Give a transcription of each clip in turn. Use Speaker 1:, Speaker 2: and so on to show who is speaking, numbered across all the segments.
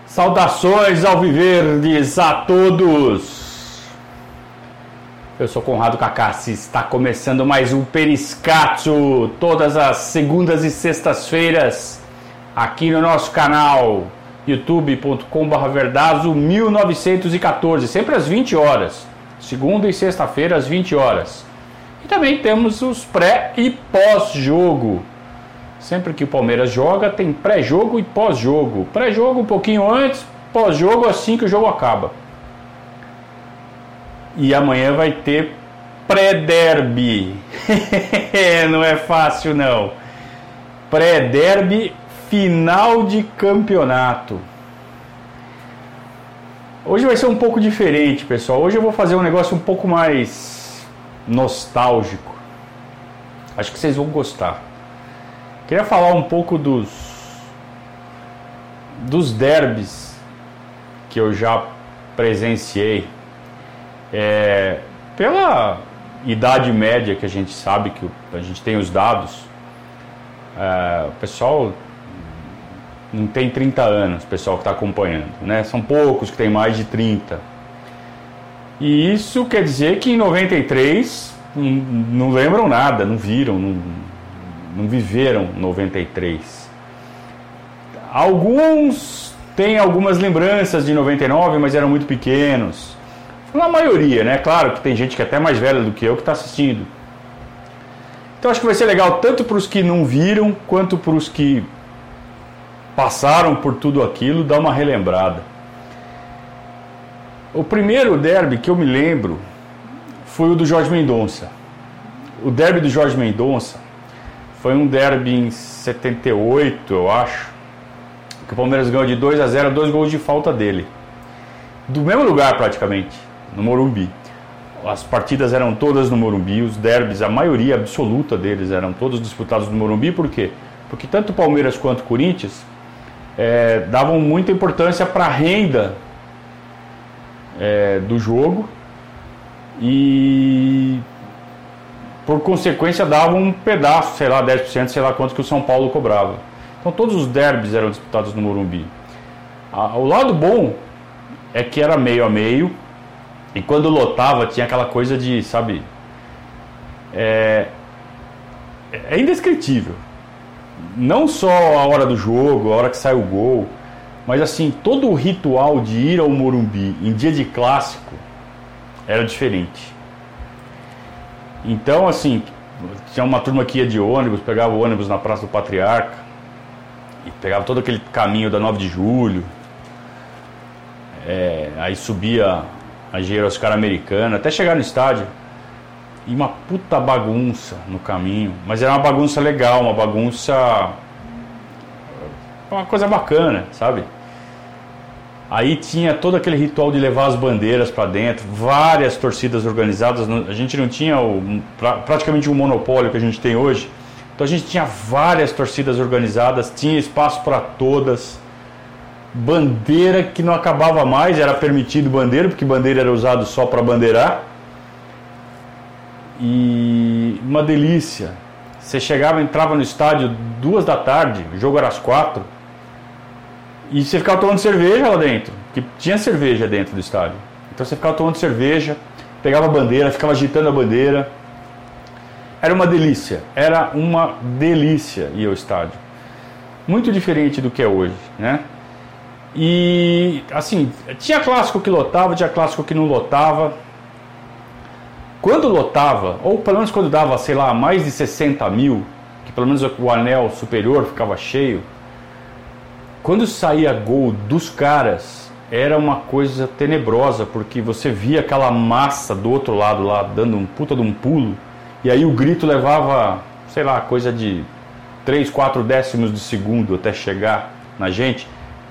Speaker 1: Saudações alviverdes a todos! Eu sou Conrado Cacassi, está começando mais um Periscatso, todas as segundas e sextas-feiras, aqui no nosso canal youtube.com/verdazo 1914, sempre às 20 horas, segunda e sexta-feira às 20 horas. E também temos os pré e pós-jogo. Sempre que o Palmeiras joga, tem pré-jogo e pós-jogo. Pré-jogo um pouquinho antes, pós-jogo assim que o jogo acaba. E amanhã vai ter pré-derby. Não é fácil não. Pré-derby, final de campeonato. Hoje vai ser um pouco diferente, pessoal. Hoje eu vou fazer um negócio um pouco mais nostálgico. Acho que vocês vão gostar. Queria falar um pouco dos derbys que eu já presenciei. Pela idade média que a gente sabe, que a gente tem os dados, o pessoal não tem 30 anos, o pessoal que está acompanhando, né? São poucos que tem mais de 30. E isso quer dizer que em 93 não lembram nada, não viram, não viveram 93. Alguns têm algumas lembranças de 99, mas eram muito pequenos. Na maioria, né? Claro que tem gente que é até mais velha do que eu que está assistindo. Então acho que vai ser legal tanto para os que não viram, quanto para os que passaram por tudo aquilo, dar uma relembrada. O primeiro derby que eu me lembro foi o do Jorge Mendonça. O derby do Jorge Mendonça foi um derby em 78, eu acho, que o Palmeiras ganhou de 2-0, 2 gols de falta dele. Do mesmo lugar, praticamente, no Morumbi. As partidas eram todas no Morumbi, os derbys, a maioria absoluta deles eram todos disputados no Morumbi. Por quê? Porque tanto o Palmeiras quanto o Corinthians davam muita importância para a renda do jogo e, por consequência, dava um pedaço, sei lá, 10%, sei lá quanto que o São Paulo cobrava. Então todos os derbys eram disputados no Morumbi. O lado bom é que era meio a meio, e quando lotava tinha aquela coisa de, sabe, é indescritível. Não só a hora do jogo, a hora que sai o gol, mas assim, todo o ritual de ir ao Morumbi em dia de clássico era diferente. Então, assim, tinha uma turma que ia de ônibus, pegava o ônibus na Praça do Patriarca, e pegava todo aquele caminho da 9 de julho, aí subia a Engenheiro Oscar Americana, até chegar no estádio, e uma puta bagunça no caminho, mas era uma bagunça legal, uma coisa bacana, sabe? Aí tinha todo aquele ritual de levar as bandeiras para dentro, várias torcidas organizadas. A gente não tinha praticamente um monopólio que a gente tem hoje. Então a gente tinha várias torcidas organizadas, tinha espaço para todas. Bandeira que não acabava mais, era permitido bandeira, porque bandeira era usado só para bandeirar. E uma delícia. Você chegava, entrava no estádio 2 da tarde, o jogo era às 4. E você ficava tomando cerveja lá dentro, porque tinha cerveja dentro do estádio. Então você ficava tomando cerveja, pegava a bandeira, ficava agitando a bandeira. Era uma delícia ir ao estádio. Muito diferente do que é hoje, né? E, assim, tinha clássico que lotava, tinha clássico que não lotava. Quando lotava, ou pelo menos quando dava, sei lá, mais de 60 mil, que pelo menos o anel superior ficava cheio, quando saía gol dos caras, era uma coisa tenebrosa, porque você via aquela massa do outro lado lá, dando um puta de um pulo, e aí o grito levava, sei lá, coisa de 3, 4 décimos de segundo até chegar na gente,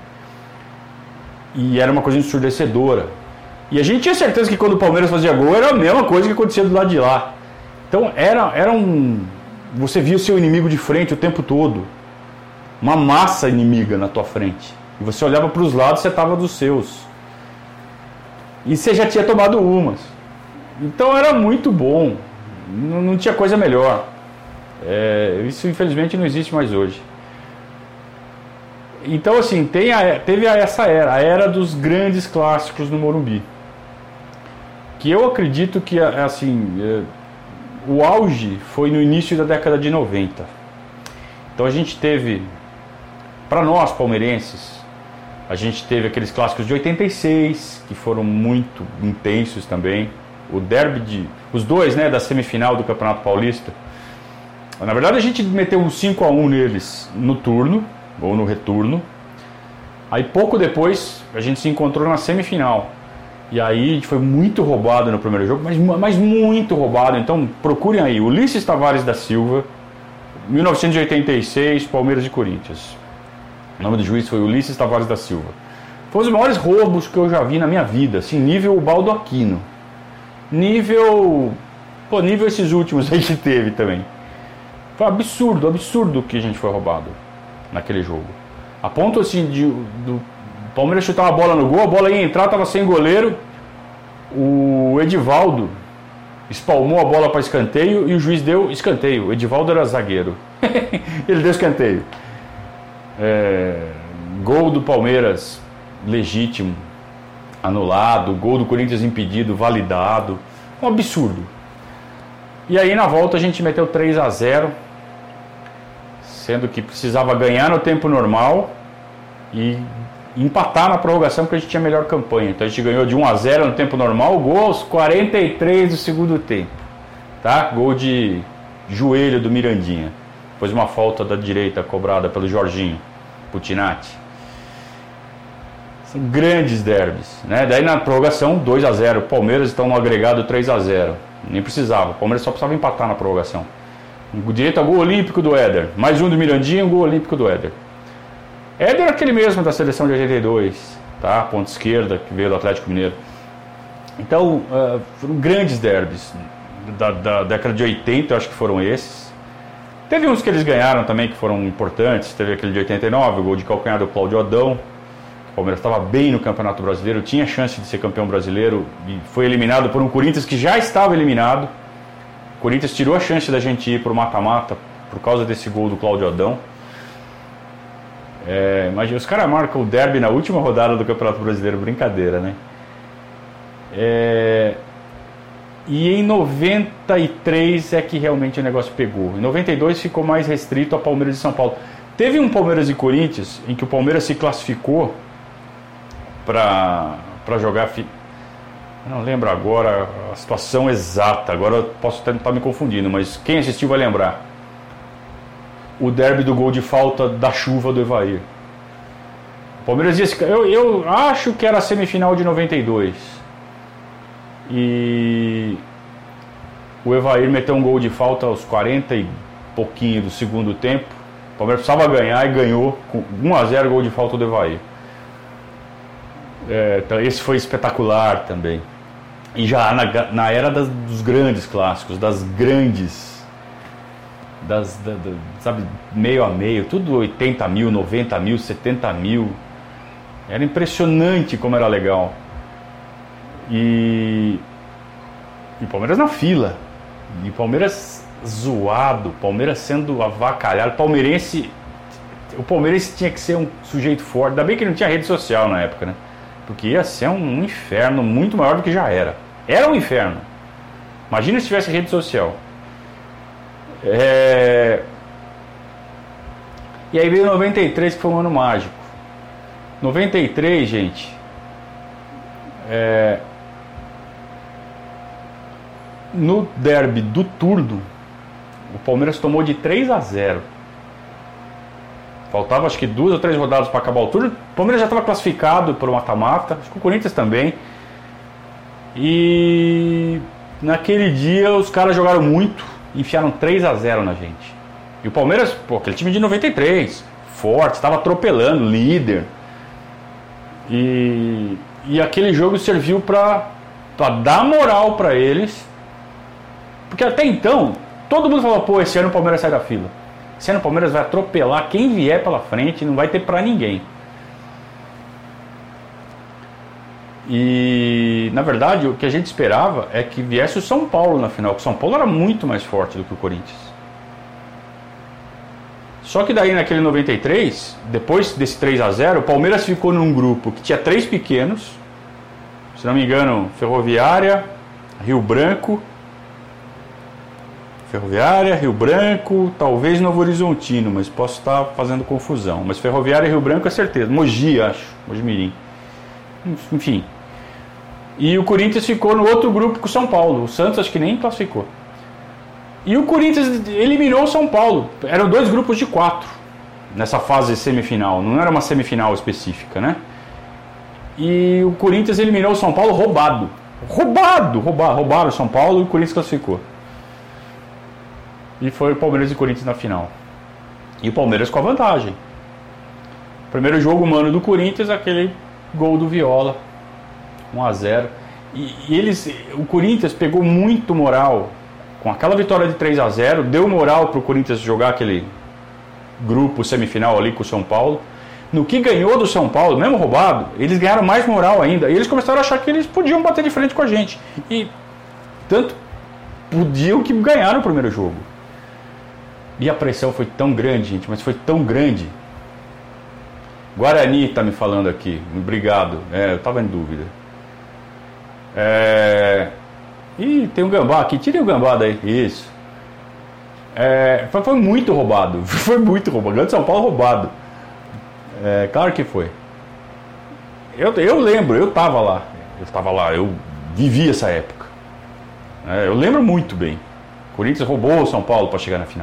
Speaker 1: e era uma coisa ensurdecedora. E a gente tinha certeza que quando o Palmeiras fazia gol, era a mesma coisa que acontecia do lado de lá. Então você via o seu inimigo de frente o tempo todo. Uma massa inimiga na tua frente. E você olhava para os lados, você estava dos seus. E você já tinha tomado umas. Então era muito bom. Não tinha coisa melhor. Isso infelizmente não existe mais hoje. Então, assim, teve essa era, a era dos grandes clássicos no Morumbi. Que eu acredito que, assim, o auge foi no início da década de 90. Então a gente teve, para nós palmeirenses, a gente teve aqueles clássicos de 86, que foram muito intensos também. O derby os dois, né, da semifinal do Campeonato Paulista. Na verdade a gente meteu um 5-1 neles no turno, ou no retorno. Aí pouco depois a gente se encontrou na semifinal. E aí a gente foi muito roubado no primeiro jogo, mas muito roubado. Então procurem aí, Ulisses Tavares da Silva, 1986, Palmeiras e Corinthians. O nome do juiz foi Ulisses Tavares da Silva. Foi um dos maiores roubos que eu já vi na minha vida, assim, nível Baldo Aquino. Nível esses últimos aí que teve também. Foi absurdo que a gente foi roubado naquele jogo. A ponto assim do Palmeiras chutar uma bola no gol, a bola ia entrar, estava sem goleiro. O Edivaldo espalmou a bola para escanteio e o juiz deu escanteio. O Edivaldo era zagueiro. Ele deu escanteio. Gol do Palmeiras legítimo, anulado. Gol do Corinthians impedido, validado. Um absurdo. E aí na volta a gente meteu 3-0, sendo que precisava ganhar no tempo normal e empatar na prorrogação, porque a gente tinha melhor campanha. Então a gente ganhou de 1-0 no tempo normal, gol aos 43 do segundo tempo, tá? Gol de joelho do Mirandinha, depois uma falta da direita cobrada pelo Jorginho Putinati. São grandes derbys, né? Daí na prorrogação 2-0, o Palmeiras então no agregado 3-0, nem precisava, o Palmeiras só precisava empatar na prorrogação. Direita, gol olímpico do Éder, mais um do Mirandinha, gol olímpico do Éder. Éder é aquele mesmo da seleção de 82, tá? Ponta esquerda, que veio do Atlético Mineiro. Então, foram grandes derbys da década de 80, eu acho que foram esses. Teve uns que eles ganharam também, que foram importantes. Teve aquele de 89, o gol de calcanhar do Cláudio Adão. O Palmeiras estava bem no Campeonato Brasileiro, tinha chance de ser campeão brasileiro e foi eliminado por um Corinthians que já estava eliminado. O Corinthians tirou a chance da gente ir para o mata-mata por causa desse gol do Cláudio Adão. Imagina, os caras marcam o derby na última rodada do Campeonato Brasileiro, brincadeira, né? E em 93 é que realmente o negócio pegou. Em 92 ficou mais restrito a Palmeiras e São Paulo. Teve um Palmeiras e Corinthians em que o Palmeiras se classificou para jogar. Eu não lembro agora a situação exata, agora eu posso estar me confundindo, mas quem assistiu vai lembrar. O derby do gol de falta da chuva do Evair. O Palmeiras disse, eu acho que era a semifinal de 92. E o Evair meteu um gol de falta aos 40 e pouquinho do segundo tempo. O Palmeiras precisava ganhar e ganhou com 1-0 gol de falta do Evair. Então esse foi espetacular também. E já na era dos grandes clássicos, das grandes, sabe, meio a meio, tudo 80 mil, 90 mil, 70 mil. Era impressionante como era legal. E o Palmeiras na fila. E o Palmeiras zoado, Palmeiras sendo avacalhado. O palmeirense tinha que ser um sujeito forte. Ainda bem que não tinha rede social na época, né? Porque ia ser um inferno muito maior do que já era. Era um inferno. Imagina se tivesse rede social. E aí veio 93, que foi um ano mágico. 93, gente, no derby do turno, o Palmeiras tomou de 3-0. Faltava acho que 2 ou 3 rodadas para acabar o turno. O Palmeiras já estava classificado para o mata-mata, acho que o Corinthians também. E naquele dia os caras jogaram muito, enfiaram 3-0 na gente. E o Palmeiras, aquele time de 93, forte, estava atropelando, líder. E aquele jogo serviu para dar moral para eles. Porque até então, todo mundo falou, esse ano o Palmeiras sai da fila. Esse ano o Palmeiras vai atropelar quem vier pela frente, não vai ter para ninguém. E, na verdade, o que a gente esperava é que viesse o São Paulo na final, porque o São Paulo era muito mais forte do que o Corinthians. Só que daí naquele 93, depois desse 3-0, o Palmeiras ficou num grupo que tinha 3 pequenos, se não me engano, Ferroviária, Rio Branco, talvez Novo Horizontino, mas posso estar fazendo confusão. Mas Ferroviária e Rio Branco é certeza. Mogi, acho. Mogi Mirim. Enfim. E o Corinthians ficou no outro grupo com o São Paulo. O Santos acho que nem classificou. E o Corinthians eliminou o São Paulo. Eram 2 grupos de 4 nessa fase semifinal. Não era uma semifinal específica, né? E o Corinthians eliminou o São Paulo roubado. Roubaram o São Paulo e o Corinthians classificou. E foi o Palmeiras e Corinthians na final. E o Palmeiras com a vantagem. Primeiro jogo humano do Corinthians, aquele gol do Viola. 1-0. O Corinthians pegou muito moral com aquela vitória de 3-0. Deu moral para o Corinthians jogar aquele grupo semifinal ali com o São Paulo. No que ganhou do São Paulo, mesmo roubado, eles ganharam mais moral ainda. E eles começaram a achar que eles podiam bater de frente com a gente. E tanto podiam que ganharam o primeiro jogo. E a pressão foi tão grande, gente, mas foi tão grande. Guarani está me falando aqui. Obrigado. Eu estava em dúvida. Ih, tem um gambá aqui. Tire o gambá daí. Isso. Foi muito roubado. Foi muito roubado. Grande São Paulo roubado. Claro que foi. Eu lembro, eu estava lá. Eu vivi essa época. Eu lembro muito bem. O Corinthians roubou o São Paulo para chegar na final.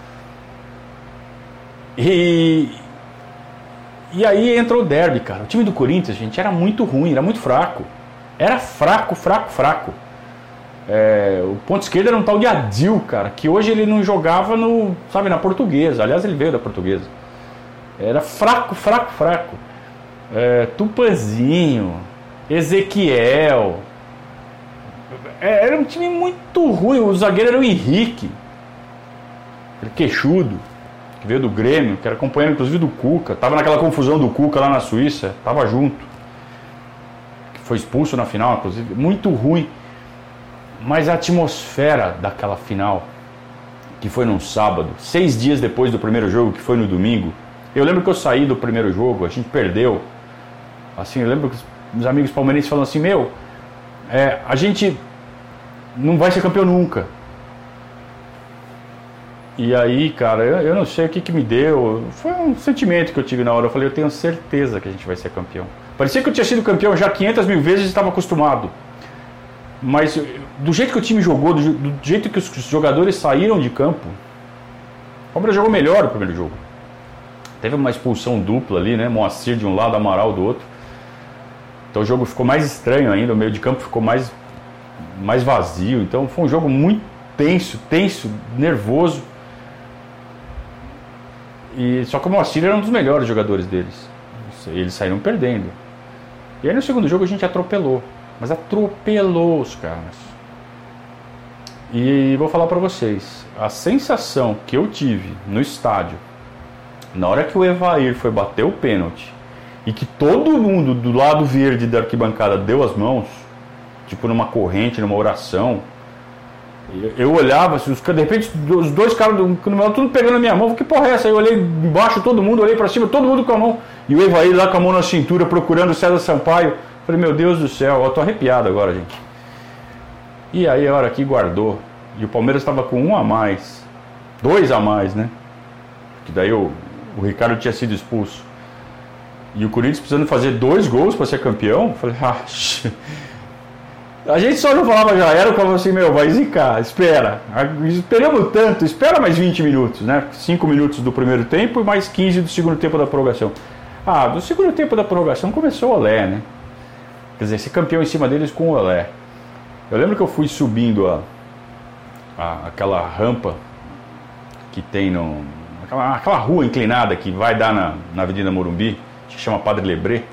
Speaker 1: E aí entrou o derby, cara. O time do Corinthians, gente, era muito ruim, era muito fraco. Era fraco. O ponto esquerdo era um tal de Adil, cara, que hoje ele não jogava na Portuguesa. Aliás, ele veio da Portuguesa. Era fraco. Tupanzinho, Ezequiel. Era um time muito ruim. O zagueiro era o Henrique, aquele queixudo, que veio do Grêmio, que era companheiro inclusive do Cuca. Tava naquela confusão do Cuca lá na Suíça. Tava junto. Que foi expulso na final, inclusive. Muito ruim. Mas a atmosfera daquela final, que foi num sábado, 6 dias depois do primeiro jogo, que foi no domingo. Eu lembro que eu saí do primeiro jogo, a gente perdeu. Assim, eu lembro que os amigos palmeirenses falam assim, a gente não vai ser campeão nunca. E aí, cara, eu não sei o que me deu. Foi um sentimento que eu tive na hora. Eu falei, eu tenho certeza que a gente vai ser campeão. Parecia que eu tinha sido campeão já 500 mil vezes e estava acostumado. Mas do jeito que o time jogou, do jeito que os jogadores saíram de campo, o Palmeiras jogou melhor o primeiro jogo. Teve uma expulsão dupla ali, né? Moacir de um lado, Amaral do outro. Então o jogo ficou mais estranho ainda, o meio de campo ficou mais vazio. Então foi um jogo muito tenso, nervoso. Só que o Moacir era um dos melhores jogadores deles. Eles saíram perdendo. E aí no segundo jogo a gente atropelou. Mas atropelou os caras. E vou falar pra vocês. A sensação que eu tive no estádio, na hora que o Evair foi bater o pênalti, e que todo mundo do lado verde da arquibancada deu as mãos, tipo numa corrente, numa oração, eu olhava, assim, de repente os 2 caras do meu lado, tudo pegando a minha mão, que porra é essa? Aí eu olhei embaixo, todo mundo, olhei pra cima, todo mundo com a mão, e o Evair lá com a mão na cintura, procurando o César Sampaio. Falei, meu Deus do céu, eu tô arrepiado agora, gente. E aí a hora que guardou, e o Palmeiras estava com 1 a mais, 2 a mais, né? Que daí o Ricardo tinha sido expulso. E o Corinthians precisando fazer 2 gols para ser campeão. Falei, a gente só não falava já era, eu falava assim, vai zicar, espera. Esperamos tanto, espera mais 20 minutos, né? 5 minutos do primeiro tempo e mais 15 do segundo tempo da prorrogação. Do segundo tempo da prorrogação começou o olé, né? Quer dizer, ser campeão em cima deles com o olé. Eu lembro que eu fui subindo aquela rampa que tem aquela rua inclinada que vai dar na Avenida Morumbi, que chama Padre Lebré.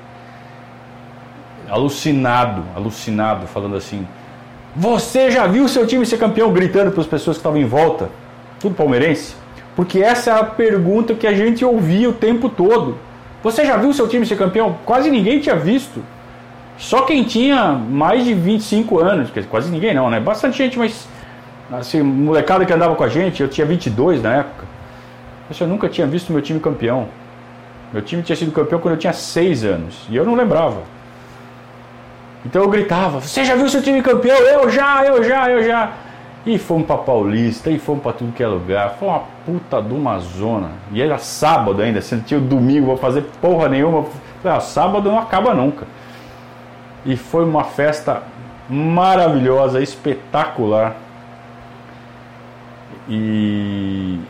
Speaker 1: Alucinado, falando assim, você já viu seu time ser campeão? Gritando para as pessoas que estavam em volta, tudo palmeirense, porque essa é a pergunta que a gente ouvia o tempo todo. Você já viu seu time ser campeão? Quase ninguém tinha visto. Só quem tinha mais de 25 anos, quase ninguém não, né? Bastante gente, mas assim, molecada que andava com a gente, eu tinha 22 na época. Eu nunca tinha visto meu time campeão. Meu time tinha sido campeão quando eu tinha 6 anos. E eu não lembrava. Então eu gritava, você já viu seu time campeão? Eu já. E fomos pra Paulista, e fomos pra tudo que é lugar. Foi uma puta de uma zona. E era sábado ainda, você não tinha o domingo, vou fazer porra nenhuma. Sábado não acaba nunca. E foi uma festa maravilhosa, espetacular. E...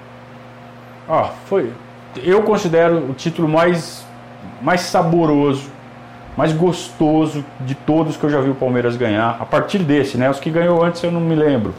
Speaker 1: eu considero o título mais saboroso, mais gostoso de todos que eu já vi o Palmeiras ganhar. A partir desse, né? Os que ganhou antes eu não me lembro.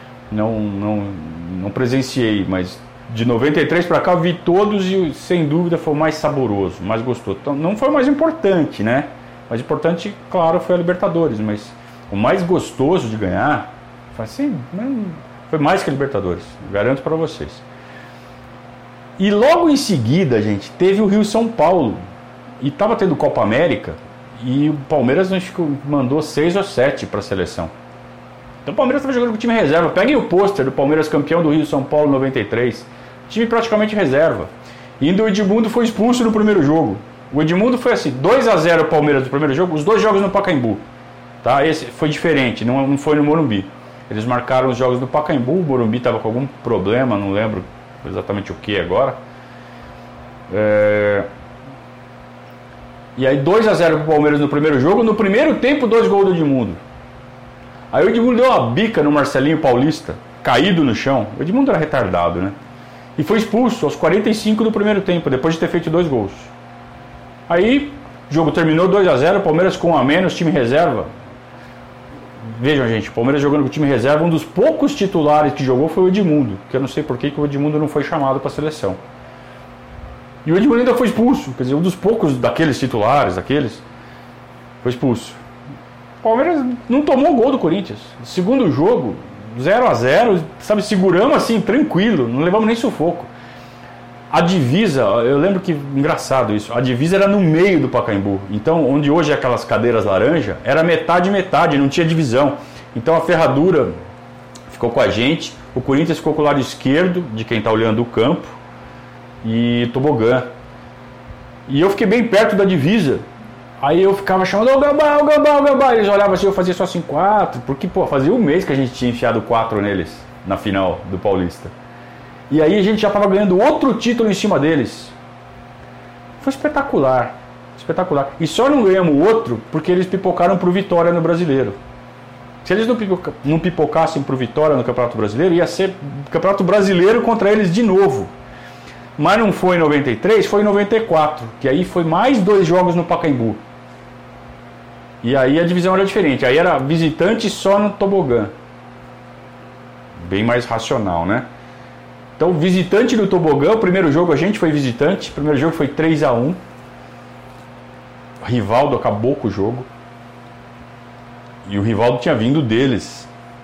Speaker 1: Não presenciei, mas de 93 para cá eu vi todos e sem dúvida foi o mais saboroso, mais gostoso. Então, não foi o mais importante, né? O mais importante, claro, foi a Libertadores, mas o mais gostoso de ganhar foi mais que a Libertadores, garanto para vocês. E logo em seguida, gente, teve o Rio-São Paulo. E estava tendo Copa América. E o Palmeiras mandou 6 ou 7 para a seleção. Então o Palmeiras estava jogando com o time reserva. Peguem o pôster do Palmeiras campeão do Rio-São Paulo 93. Time praticamente reserva. E ainda o Edmundo foi expulso no primeiro jogo. O Edmundo foi assim, 2-0 o Palmeiras no primeiro jogo. Os 2 jogos no Pacaembu. Tá? Esse foi diferente, não foi no Morumbi. Eles marcaram os jogos no Pacaembu. O Morumbi estava com algum problema, não lembro exatamente o que agora. E aí 2-0 pro Palmeiras no primeiro jogo. No primeiro tempo, 2 gols do Edmundo. Aí o Edmundo deu uma bica no Marcelinho Paulista, caído no chão. O Edmundo era retardado, né? E foi expulso aos 45 do primeiro tempo, depois de ter feito 2 gols. Aí o jogo terminou 2-0, Palmeiras com 1 a menos, time reserva. Vejam, gente, o Palmeiras jogando com o time reserva. Um dos poucos titulares que jogou foi o Edmundo, que eu não sei por que o Edmundo não foi chamado para a seleção. E o Edmundo ainda foi expulso, quer dizer, um dos poucos daqueles titulares, foi expulso. O Palmeiras não tomou gol do Corinthians. Segundo jogo, 0-0, sabe, seguramos assim, tranquilo, não levamos nem sufoco. A divisa, eu lembro que, engraçado isso, a divisa era no meio do Pacaembu. Então, onde hoje é aquelas cadeiras laranja, era metade, não tinha divisão. Então a ferradura ficou com a gente, o Corinthians ficou com o lado esquerdo, de quem está olhando o campo, e tobogã. E eu fiquei bem perto da divisa. Aí eu ficava chamando, ô Gambá. Eles olhavam assim, eu fazia só assim 4, porque fazia um mês que a gente tinha enfiado 4 neles na final do Paulista. E aí a gente já estava ganhando outro título em cima deles. Foi espetacular. E só não ganhamos outro porque eles pipocaram pro Vitória no Brasileiro. Se eles não pipocassem pro Vitória no Campeonato Brasileiro, ia ser Campeonato Brasileiro contra eles de novo. Mas não foi em 93, foi em 94, que aí foi mais 2 jogos no Pacaembu. E aí a divisão era diferente, aí era visitante só no tobogã. Bem mais racional, né? Então, visitante no tobogã, o primeiro jogo a gente foi visitante, o primeiro jogo foi 3-1. O Rivaldo acabou com o jogo. E o Rivaldo tinha vindo deles.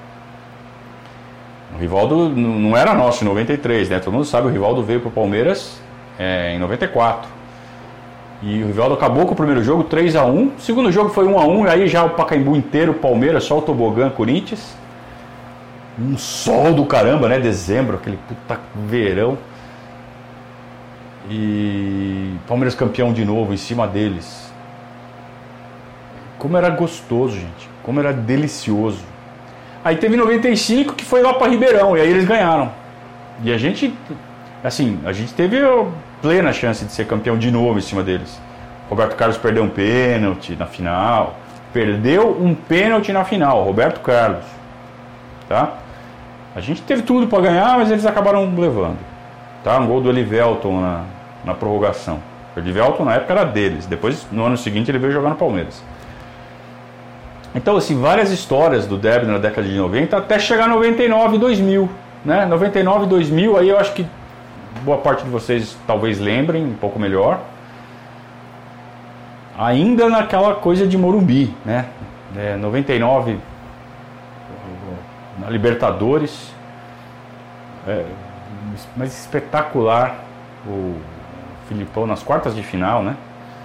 Speaker 1: O Rivaldo não era nosso em 93, né? Todo mundo sabe, o Rivaldo veio para o Palmeiras em 94. E o Rivaldo acabou com o primeiro jogo, 3-1. O segundo jogo foi 1-1, aí já o Pacaembu inteiro, Palmeiras, só o tobogã, Corinthians. Um sol do caramba, né? Dezembro, aquele puta verão. E Palmeiras campeão de novo em cima deles. Como era gostoso, gente. Como era delicioso. Aí teve 95 que foi lá para Ribeirão, e aí eles ganharam. E a gente, assim, teve a plena chance de ser campeão de novo em cima deles. Roberto Carlos perdeu um pênalti na final. Perdeu um pênalti na final, Roberto Carlos. Tá? A gente teve tudo para ganhar, mas eles acabaram levando. Tá? Um gol do Elivelton na prorrogação. O Elivelton na época era deles. Depois, no ano seguinte, ele veio jogar no Palmeiras. Então, assim, várias histórias do derby na década de 90 até chegar 99 e 2000, né? 99 e 2000, aí eu acho que boa parte de vocês talvez lembrem um pouco melhor. Ainda naquela coisa de Morumbi, né? 99 na Libertadores, mas espetacular o Filipão nas quartas de final, né?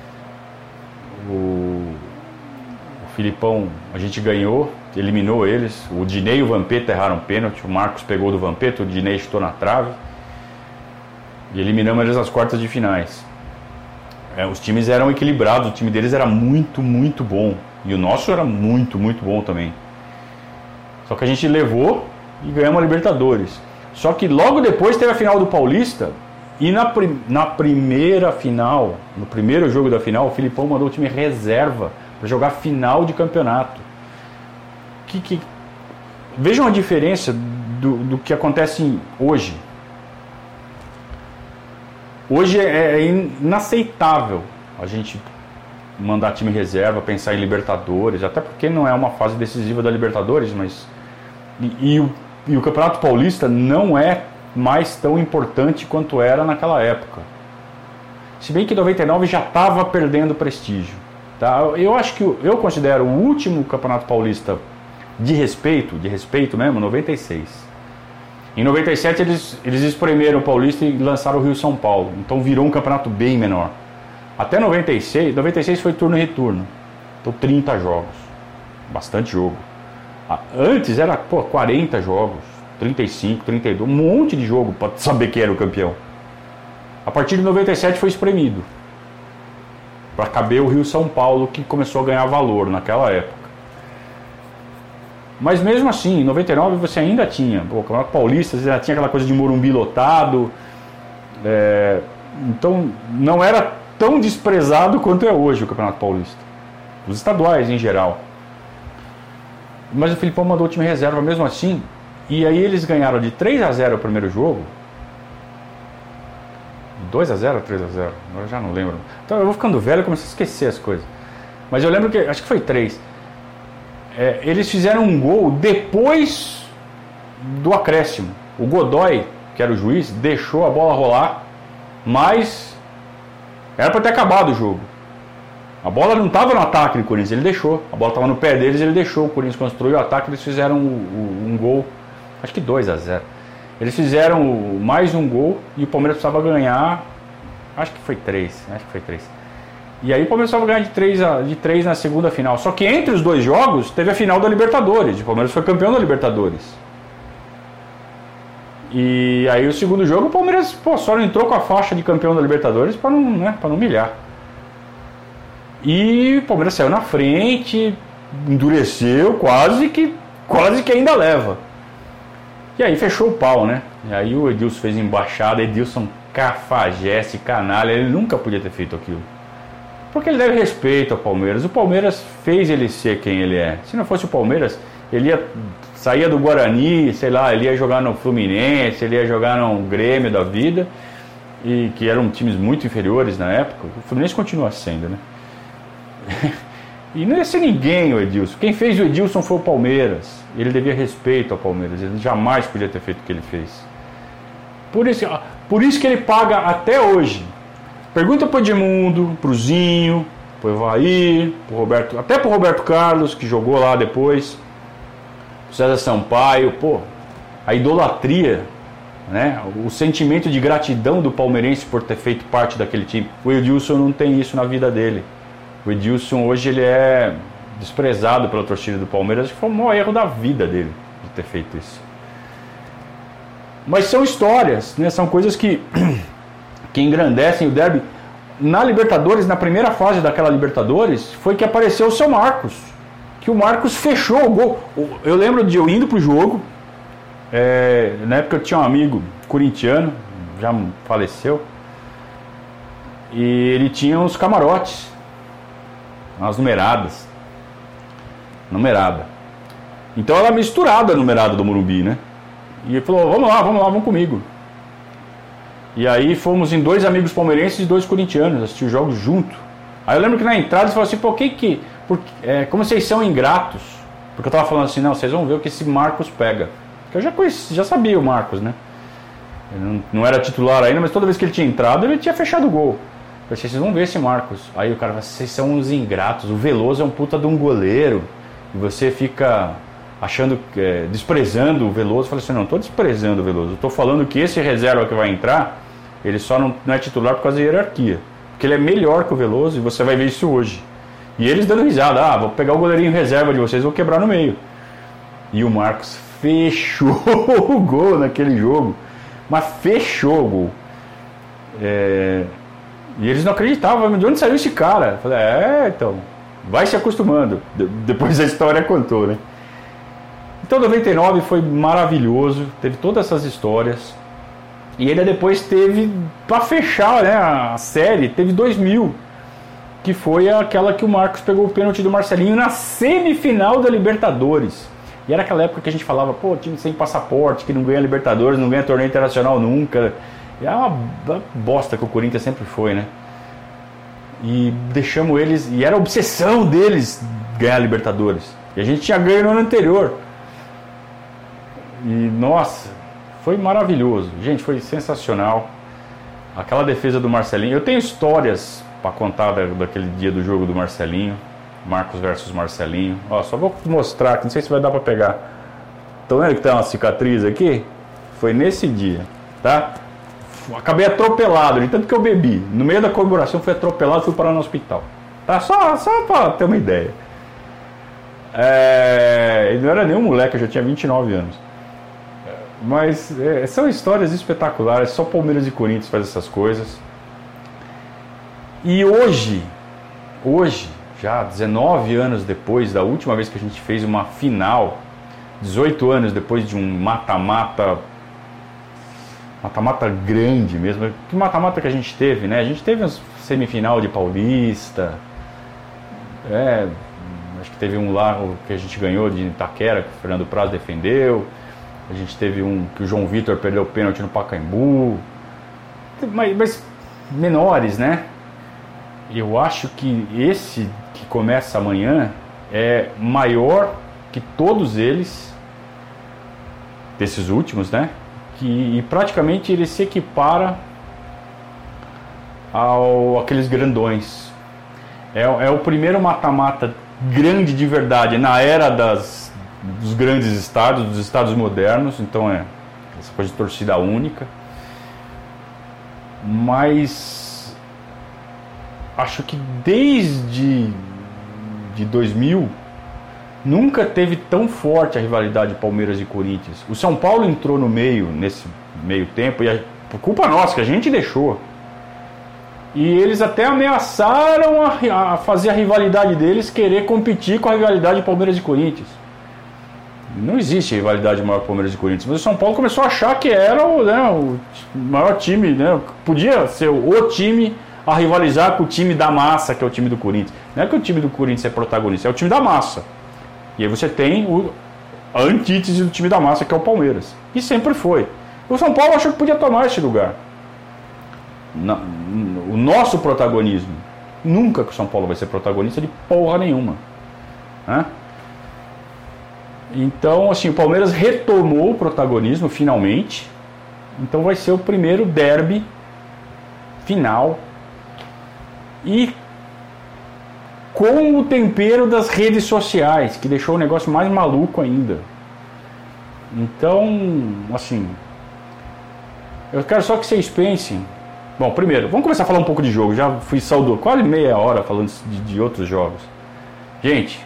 Speaker 1: O Filipão, a gente ganhou, eliminou eles. O Dinei e o Vampeta erraram pênalti. O Marcos pegou do Vampeta, o Dinei chutou na trave. E eliminamos eles nas quartas de finais. Os times eram equilibrados, o time deles era muito, muito bom. E o nosso era muito, muito bom também. Só que a gente levou e ganhamos a Libertadores. Só que logo depois teve a final do Paulista. E na primeira final, no primeiro jogo da final, o Filipão mandou o time reserva para jogar final de campeonato. Vejam a diferença do que acontece hoje. Hoje é inaceitável a gente mandar time reserva, pensar em Libertadores, até porque não é uma fase decisiva da Libertadores, mas e o Campeonato Paulista não é mais tão importante quanto era naquela época. Se bem que 99 já estava perdendo prestígio. Tá? Eu acho que eu considero o último Campeonato Paulista de respeito mesmo, 96. Em 97 eles espremeram o Paulista e lançaram o Rio-São Paulo. Então virou um campeonato bem menor. Até 96 foi turno e retorno. Então 30 jogos. Bastante jogo. Antes era 40 jogos, 35, 32, um monte de jogo para saber quem era o campeão. A partir de 97 foi espremido. Para caber o Rio-São Paulo, que começou a ganhar valor naquela época. Mas mesmo assim, em 99 você ainda tinha, o Campeonato Paulista, você ainda tinha aquela coisa de Morumbi lotado. Então não era tão desprezado quanto é hoje o Campeonato Paulista. Os estaduais em geral. Mas o Filipão mandou o time reserva mesmo assim. E aí eles ganharam de 3-0 o primeiro jogo. 2-0 ou 3-0? Eu já não lembro. Então eu vou ficando velho e começo a esquecer as coisas. Mas eu lembro que, acho que foi 3. Eles fizeram um gol depois do acréscimo. O Godoy, que era o juiz, deixou a bola rolar, mas era para ter acabado o jogo. A bola não estava no ataque do Corinthians, ele deixou. A bola estava no pé deles, ele deixou. O Corinthians construiu o ataque, eles fizeram um gol, acho que 2-0. Eles fizeram mais um gol e o Palmeiras precisava ganhar, acho que foi 3. E aí o Palmeiras precisava ganhar de 3 na segunda final. Só que entre os dois jogos teve a final da Libertadores. O Palmeiras foi campeão da Libertadores. E aí o segundo jogo o Palmeiras só não entrou com a faixa de campeão da Libertadores para não humilhar. E o Palmeiras saiu na frente, endureceu, quase que ainda leva. E aí fechou o pau, né? E aí o Edilson fez embaixada, Edilson cafajeste, canalha, ele nunca podia ter feito aquilo. Porque ele deve respeito ao Palmeiras. O Palmeiras fez ele ser quem ele é. Se não fosse o Palmeiras, ele saía do Guarani, sei lá, ele ia jogar no Fluminense, ele ia jogar no Grêmio da vida, e que eram times muito inferiores na época. O Fluminense continua sendo, né? E não ia ser ninguém o Edilson. Quem fez o Edilson foi o Palmeiras. Ele devia respeito ao Palmeiras. Ele jamais podia ter feito o que ele fez. Por isso que ele paga até hoje. Pergunta pro Edmundo, pro Zinho, pro Evair, pro Roberto, até pro Roberto Carlos, que jogou lá depois, pro César Sampaio, a idolatria, né? O sentimento de gratidão do palmeirense por ter feito parte daquele time. O Edilson não tem isso na vida dele. O Edilson hoje ele é desprezado pela torcida do Palmeiras. Acho que foi o maior erro da vida dele de ter feito isso. Mas são histórias, né? São coisas que engrandecem o derby. Na Libertadores, na primeira fase daquela Libertadores, foi que apareceu o seu Marcos. Que o Marcos fechou o gol. Eu lembro de eu indo pro jogo. Na época eu tinha um amigo corintiano, já faleceu. E ele tinha uns camarotes. Umas numeradas. Numerada. Então ela misturada a numerada do Morumbi, né? E ele falou, vamos comigo. E aí fomos em 2 amigos palmeirenses e 2 corintianos, assistir os jogos junto. Aí eu lembro que na entrada eles falaram assim, como vocês são ingratos? Porque eu tava falando assim, não, vocês vão ver o que esse Marcos pega. Porque eu já sabia o Marcos, né? Ele não era titular ainda, mas toda vez que ele tinha entrado, ele tinha fechado o gol. Eu falei, vocês vão ver esse Marcos. Aí o cara falou, vocês são uns ingratos, o Veloso é um puta de um goleiro. E você fica achando, desprezando o Veloso. Eu falei assim, não estou desprezando o Veloso. Eu estou falando que esse reserva que vai entrar, ele só não é titular por causa da hierarquia. Porque ele é melhor que o Veloso e você vai ver isso hoje. E eles dando risada, vou pegar o goleirinho reserva de vocês e vou quebrar no meio. E o Marcos fechou o gol naquele jogo. Mas fechou o gol. E eles não acreditavam, de onde saiu esse cara? Eu falei, então, vai se acostumando. Depois a história contou, né? Então 99 foi maravilhoso, teve todas essas histórias. E ainda depois teve, para fechar, né, a série, teve 2000, que foi aquela que o Marcos pegou o pênalti do Marcelinho na semifinal da Libertadores. E era aquela época que a gente falava, pô, time sem passaporte, que não ganha Libertadores, não ganha torneio internacional nunca. E é uma bosta que o Corinthians sempre foi, né? E deixamos eles, e era a obsessão deles ganhar Libertadores. E a gente tinha ganho no ano anterior. E, nossa, foi maravilhoso. Gente, foi sensacional. Aquela defesa do Marcelinho. Eu tenho histórias para contar daquele dia do jogo do Marcelinho. Marcos versus Marcelinho. Ó, só vou mostrar aqui, não sei se vai dar para pegar. Estão vendo que tem uma cicatriz aqui? Foi nesse dia, tá? Acabei atropelado, de tanto que eu bebi. No meio da comemoração fui atropelado e fui parar no hospital. Tá? Só para ter uma ideia. Ele não era nem um moleque, eu já tinha 29 anos. Mas são histórias espetaculares. Só Palmeiras e Corinthians fazem essas coisas. E hoje, já 19 anos depois da última vez que a gente fez uma final, 18 anos depois de um mata-mata grande mesmo, que mata-mata que a gente teve, né? A gente teve uma semifinal de Paulista, acho que teve um lá que a gente ganhou de Itaquera, que o Fernando Praz defendeu, a gente teve um que o João Vitor perdeu o pênalti no Pacaembu, mas menores, né? Eu acho que esse que começa amanhã é maior que todos eles, desses últimos, né? E praticamente ele se equipara àqueles grandões. É o primeiro mata-mata grande de verdade na era dos grandes estádios, dos estádios modernos. Então essa coisa de torcida única. Mas acho que desde 2000 nunca teve tão forte a rivalidade Palmeiras e Corinthians. O São Paulo entrou no meio, nesse meio tempo, e por culpa nossa, que a gente deixou. E eles até ameaçaram a fazer a rivalidade deles, querer competir com a rivalidade Palmeiras e Corinthians. Não existe rivalidade maior Palmeiras e Corinthians, mas o São Paulo começou a achar que era o maior time, né? Podia ser o time a rivalizar com o time da massa, que é o time do Corinthians. Não é que o time do Corinthians é protagonista, é o time da massa. E aí você tem a antítese do time da massa, que é o Palmeiras. E sempre foi. O São Paulo achou que podia tomar esse lugar. O nosso protagonismo. Nunca que o São Paulo vai ser protagonista de porra nenhuma. Né? Então, assim, o Palmeiras retomou o protagonismo, finalmente. Então vai ser o primeiro derby final. E com o tempero das redes sociais, que deixou o negócio mais maluco ainda. Então, assim, eu quero só que vocês pensem. Bom, primeiro, vamos começar a falar um pouco de jogo. Já fui saudoso, quase meia hora falando de outros jogos. Gente,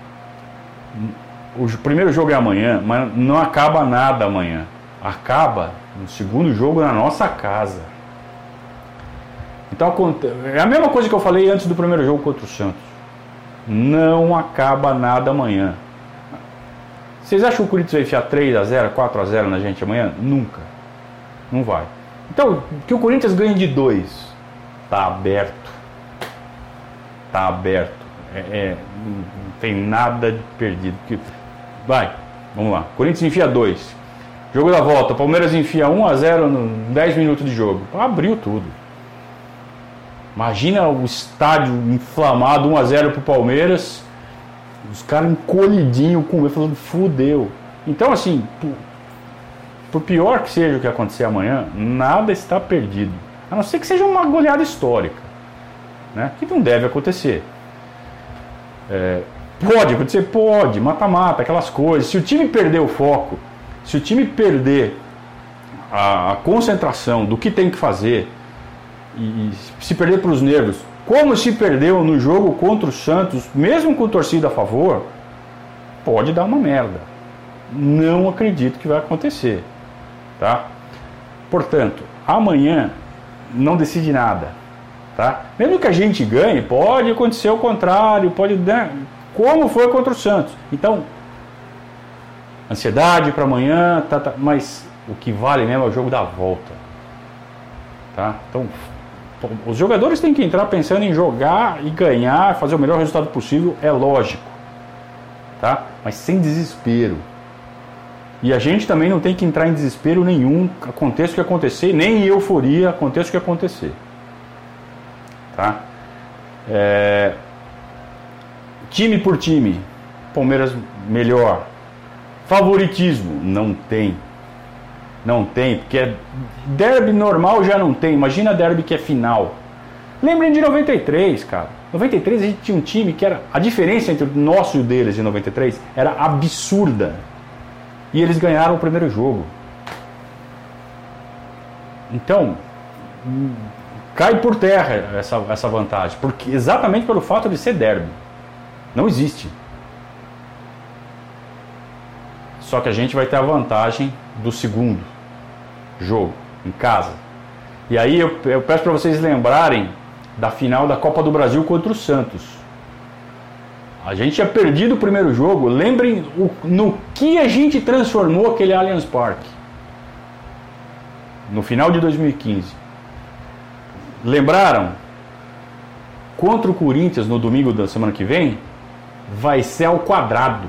Speaker 1: o primeiro jogo é amanhã, mas não acaba nada amanhã. Acaba no segundo jogo na nossa casa. Então, é a mesma coisa que eu falei antes do primeiro jogo contra o Santos. Não acaba nada amanhã. Vocês acham que o Corinthians vai enfiar 3-0, 4-0 na gente amanhã? Nunca. Não vai. Então, que o Corinthians ganhe de 2. Tá aberto. Tá aberto. Não tem nada de perdido. Vai, vamos lá. Corinthians enfia 2. Jogo da volta. Palmeiras enfia 1-0 em 10 minutos de jogo. Abriu tudo. Imagina o estádio inflamado, 1-0 pro Palmeiras, os caras encolhidinhos com ele, falando, fudeu. Então, assim, por pior que seja o que acontecer amanhã, nada está perdido. A não ser que seja uma goleada histórica, né? Que não deve acontecer. Pode acontecer? Pode, mata-mata, aquelas coisas. Se o time perder o foco, se o time perder a concentração do que tem que fazer, e se perder para os nervos, como se perdeu no jogo contra o Santos, mesmo com torcida a favor, pode dar uma merda. Não acredito que vai acontecer, tá? Portanto, amanhã não decide nada, tá? Mesmo que a gente ganhe, pode acontecer o contrário, pode, né? Como foi contra o Santos. Então, ansiedade para amanhã, mas o que vale mesmo é o jogo da volta, tá? Então, os jogadores têm que entrar pensando em jogar e ganhar, fazer o melhor resultado possível, é lógico, tá? Mas sem desespero. E a gente também não tem que entrar em desespero nenhum, aconteça o que acontecer, nem em euforia, aconteça o que acontecer. Tá? Time por time, Palmeiras melhor. Favoritismo, não tem. Não tem, porque derby normal já não tem, imagina derby que é final. Lembrem de 93, cara. 93 a gente tinha um time que era... A diferença entre o nosso e o deles de 93 era absurda. E eles ganharam o primeiro jogo. Então, cai por terra essa vantagem. Porque, exatamente pelo fato de ser derby. Não existe. Só que a gente vai ter a vantagem do segundo jogo, em casa. E aí eu peço para vocês lembrarem da final da Copa do Brasil contra o Santos. A gente tinha perdido o primeiro jogo. Lembrem no que a gente transformou aquele Allianz Parque. No final de 2015. Lembraram? Contra o Corinthians no domingo da semana que vem, vai ser ao quadrado.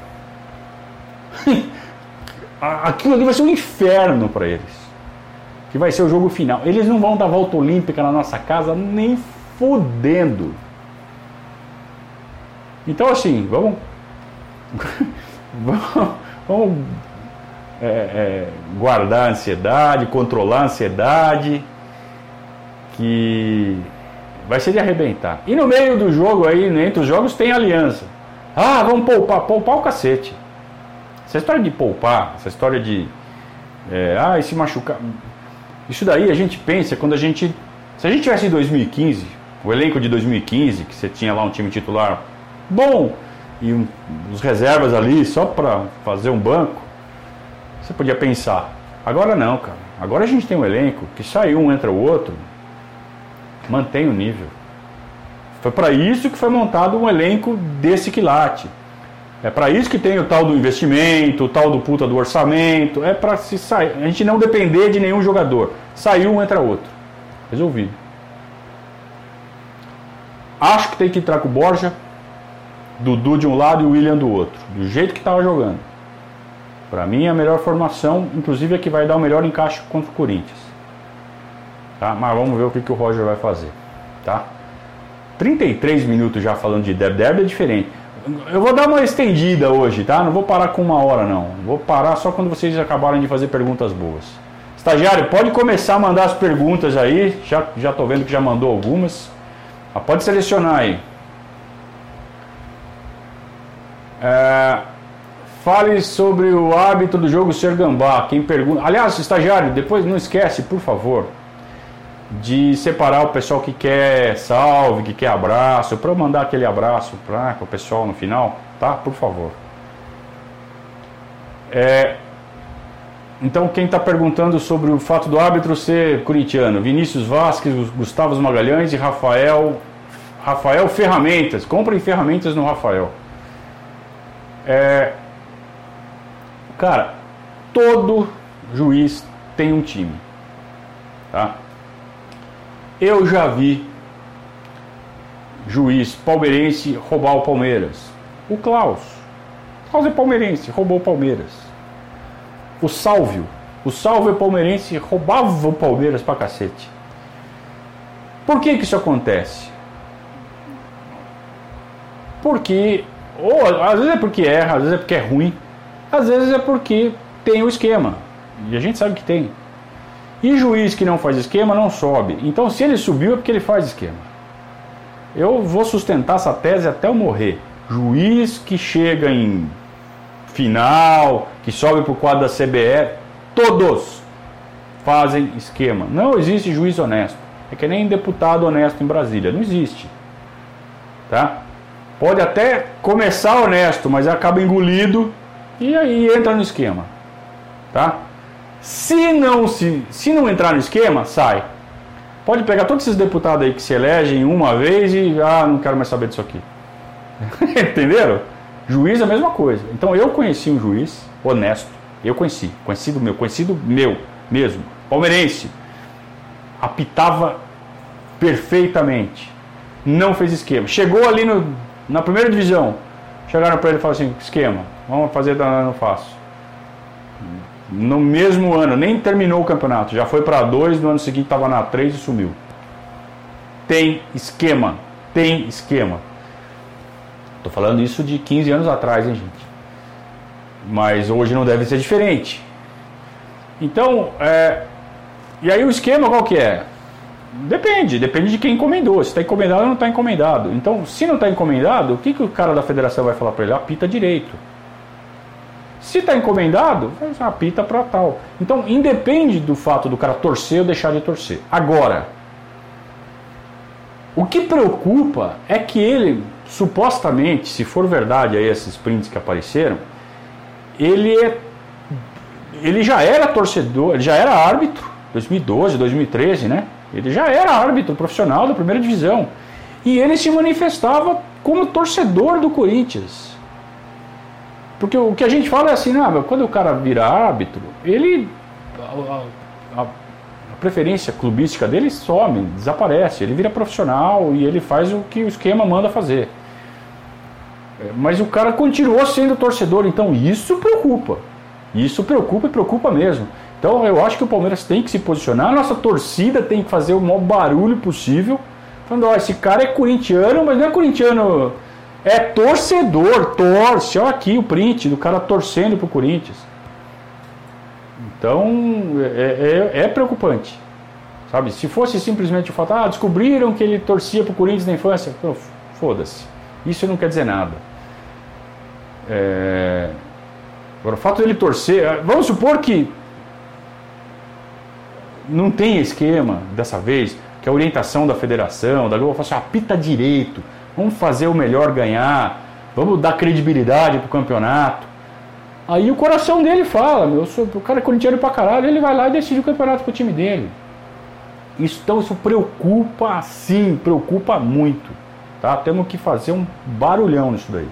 Speaker 1: Aquilo ali vai ser um inferno para eles. Que vai ser o jogo final. Eles não vão dar volta olímpica na nossa casa nem fodendo. Então assim, vamos guardar a ansiedade, controlar a ansiedade, que vai ser de arrebentar. E no meio do jogo aí, entre os jogos, tem aliança. Ah, vamos poupar o cacete. Essa história de poupar, essa história de e se machucar, isso daí a gente pensa quando se a gente tivesse em 2015, o elenco de 2015, que você tinha lá um time titular bom, e os reservas ali só para fazer um banco, você podia pensar. Agora não, cara. Agora a gente tem um elenco que sai um, entra o outro, mantém o nível. Foi para isso que foi montado um elenco desse quilate. É para isso que tem o tal do investimento, o tal do puta do orçamento. É para se sair, a gente não depender de nenhum jogador. Saiu um, entra outro. Resolvido. Acho que tem que entrar com o Borja, Dudu de um lado e o William do outro, do jeito que estava jogando. Para mim, a melhor formação, inclusive, é que vai dar o melhor encaixe contra o Corinthians. Tá? Mas vamos ver o que o Roger vai fazer. Tá? 33 minutos já falando de derby. Derby é diferente. Eu vou dar uma estendida hoje, tá? Não vou parar com 1 hora, não. Vou parar só quando vocês acabarem de fazer perguntas boas. Estagiário, pode começar a mandar as perguntas aí. Já estou vendo que já mandou algumas. Mas pode selecionar aí. Fale sobre o hábito do jogo ser gambá. Quem pergunta... Aliás, estagiário, depois não esquece, por favor, de separar o pessoal que quer salve, que quer abraço, para eu mandar aquele abraço para o pessoal no final, tá? Por favor. Então, quem está perguntando sobre o fato do árbitro ser corintiano? Vinícius Vasquez, Gustavo Magalhães e Rafael Ferramentas. Comprem ferramentas no Rafael. Cara, todo juiz tem um time, tá? Eu já vi juiz palmeirense roubar o Palmeiras. O Klaus é palmeirense, roubou o Palmeiras. O Sálvio é palmeirense, roubava o Palmeiras pra cacete. Por que isso acontece? Porque, às vezes é porque erra, às vezes é porque é ruim, às vezes é porque tem o esquema. E a gente sabe que tem. E juiz que não faz esquema não sobe. Então, se ele subiu é porque ele faz esquema. Eu vou sustentar essa tese até eu morrer. Juiz que chega em final, que sobe para o quadro da CBF, todos fazem esquema. Não existe juiz honesto. É que nem deputado honesto em Brasília. Não existe. Tá? Pode até começar honesto, mas acaba engolido e aí entra no esquema. Tá? Se não entrar no esquema, sai. Pode pegar todos esses deputados aí que se elegem uma vez e, não quero mais saber disso aqui. Entenderam? Juiz é a mesma coisa. Então eu conheci um juiz honesto, conhecido meu mesmo, palmeirense, apitava perfeitamente, não fez esquema, chegou ali na primeira divisão, chegaram para ele e falaram assim, esquema, vamos fazer, não faço. No mesmo ano, nem terminou o campeonato, já foi para 2, no ano seguinte estava na 3 e sumiu. Tem esquema. Estou falando isso de 15 anos atrás, hein, gente? Mas hoje não deve ser diferente. Então, e aí o esquema qual que é? Depende de quem encomendou, se está encomendado ou não está encomendado. Então, se não está encomendado, o que o cara da federação vai falar para ele? Apita direito. Se está encomendado, apita para tal. Então, independe do fato do cara torcer ou deixar de torcer. Agora, o que preocupa é que ele, supostamente, se for verdade aí esses prints que apareceram, ele já era torcedor, ele já era árbitro, 2012, 2013, né? Ele já era árbitro profissional da primeira divisão. E ele se manifestava como torcedor do Corinthians. Porque o que a gente fala é assim, quando o cara vira árbitro, ele a preferência clubística dele some, desaparece, ele vira profissional e ele faz o que o esquema manda fazer. Mas o cara continuou sendo torcedor, então isso preocupa. Isso preocupa e preocupa mesmo. Então eu acho que o Palmeiras tem que se posicionar, a nossa torcida tem que fazer o maior barulho possível, falando, esse cara é corintiano, mas não é corintiano, é torcedor, torce, olha aqui o print do cara torcendo pro Corinthians. Então é preocupante, sabe? Se fosse simplesmente o fato, descobriram que ele torcia pro Corinthians na infância, foda-se, isso não quer dizer nada. Agora o fato dele torcer, vamos supor que não tem esquema dessa vez, que a orientação da federação, da Globo, fala assim, apita direito, vamos fazer o melhor ganhar, vamos dar credibilidade pro campeonato. Aí o coração dele fala, o cara é corintiano pra caralho, ele vai lá e decide o campeonato pro time dele. Então isso preocupa, sim, preocupa muito. Tá? Temos que fazer um barulhão nisso daí.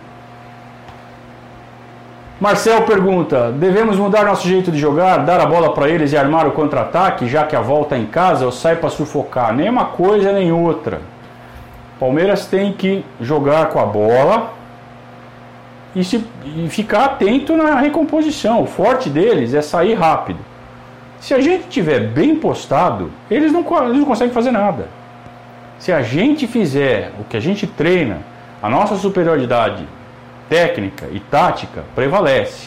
Speaker 1: Marcel pergunta, devemos mudar nosso jeito de jogar, dar a bola para eles e armar o contra-ataque, já que a volta é em casa, ou sai para sufocar? Nem uma coisa nem outra. Palmeiras tem que jogar com a bola e ficar atento na recomposição. O forte deles é sair rápido. Se a gente estiver bem postado, eles não conseguem fazer nada. Se a gente fizer o que a gente treina, a nossa superioridade técnica e tática prevalece.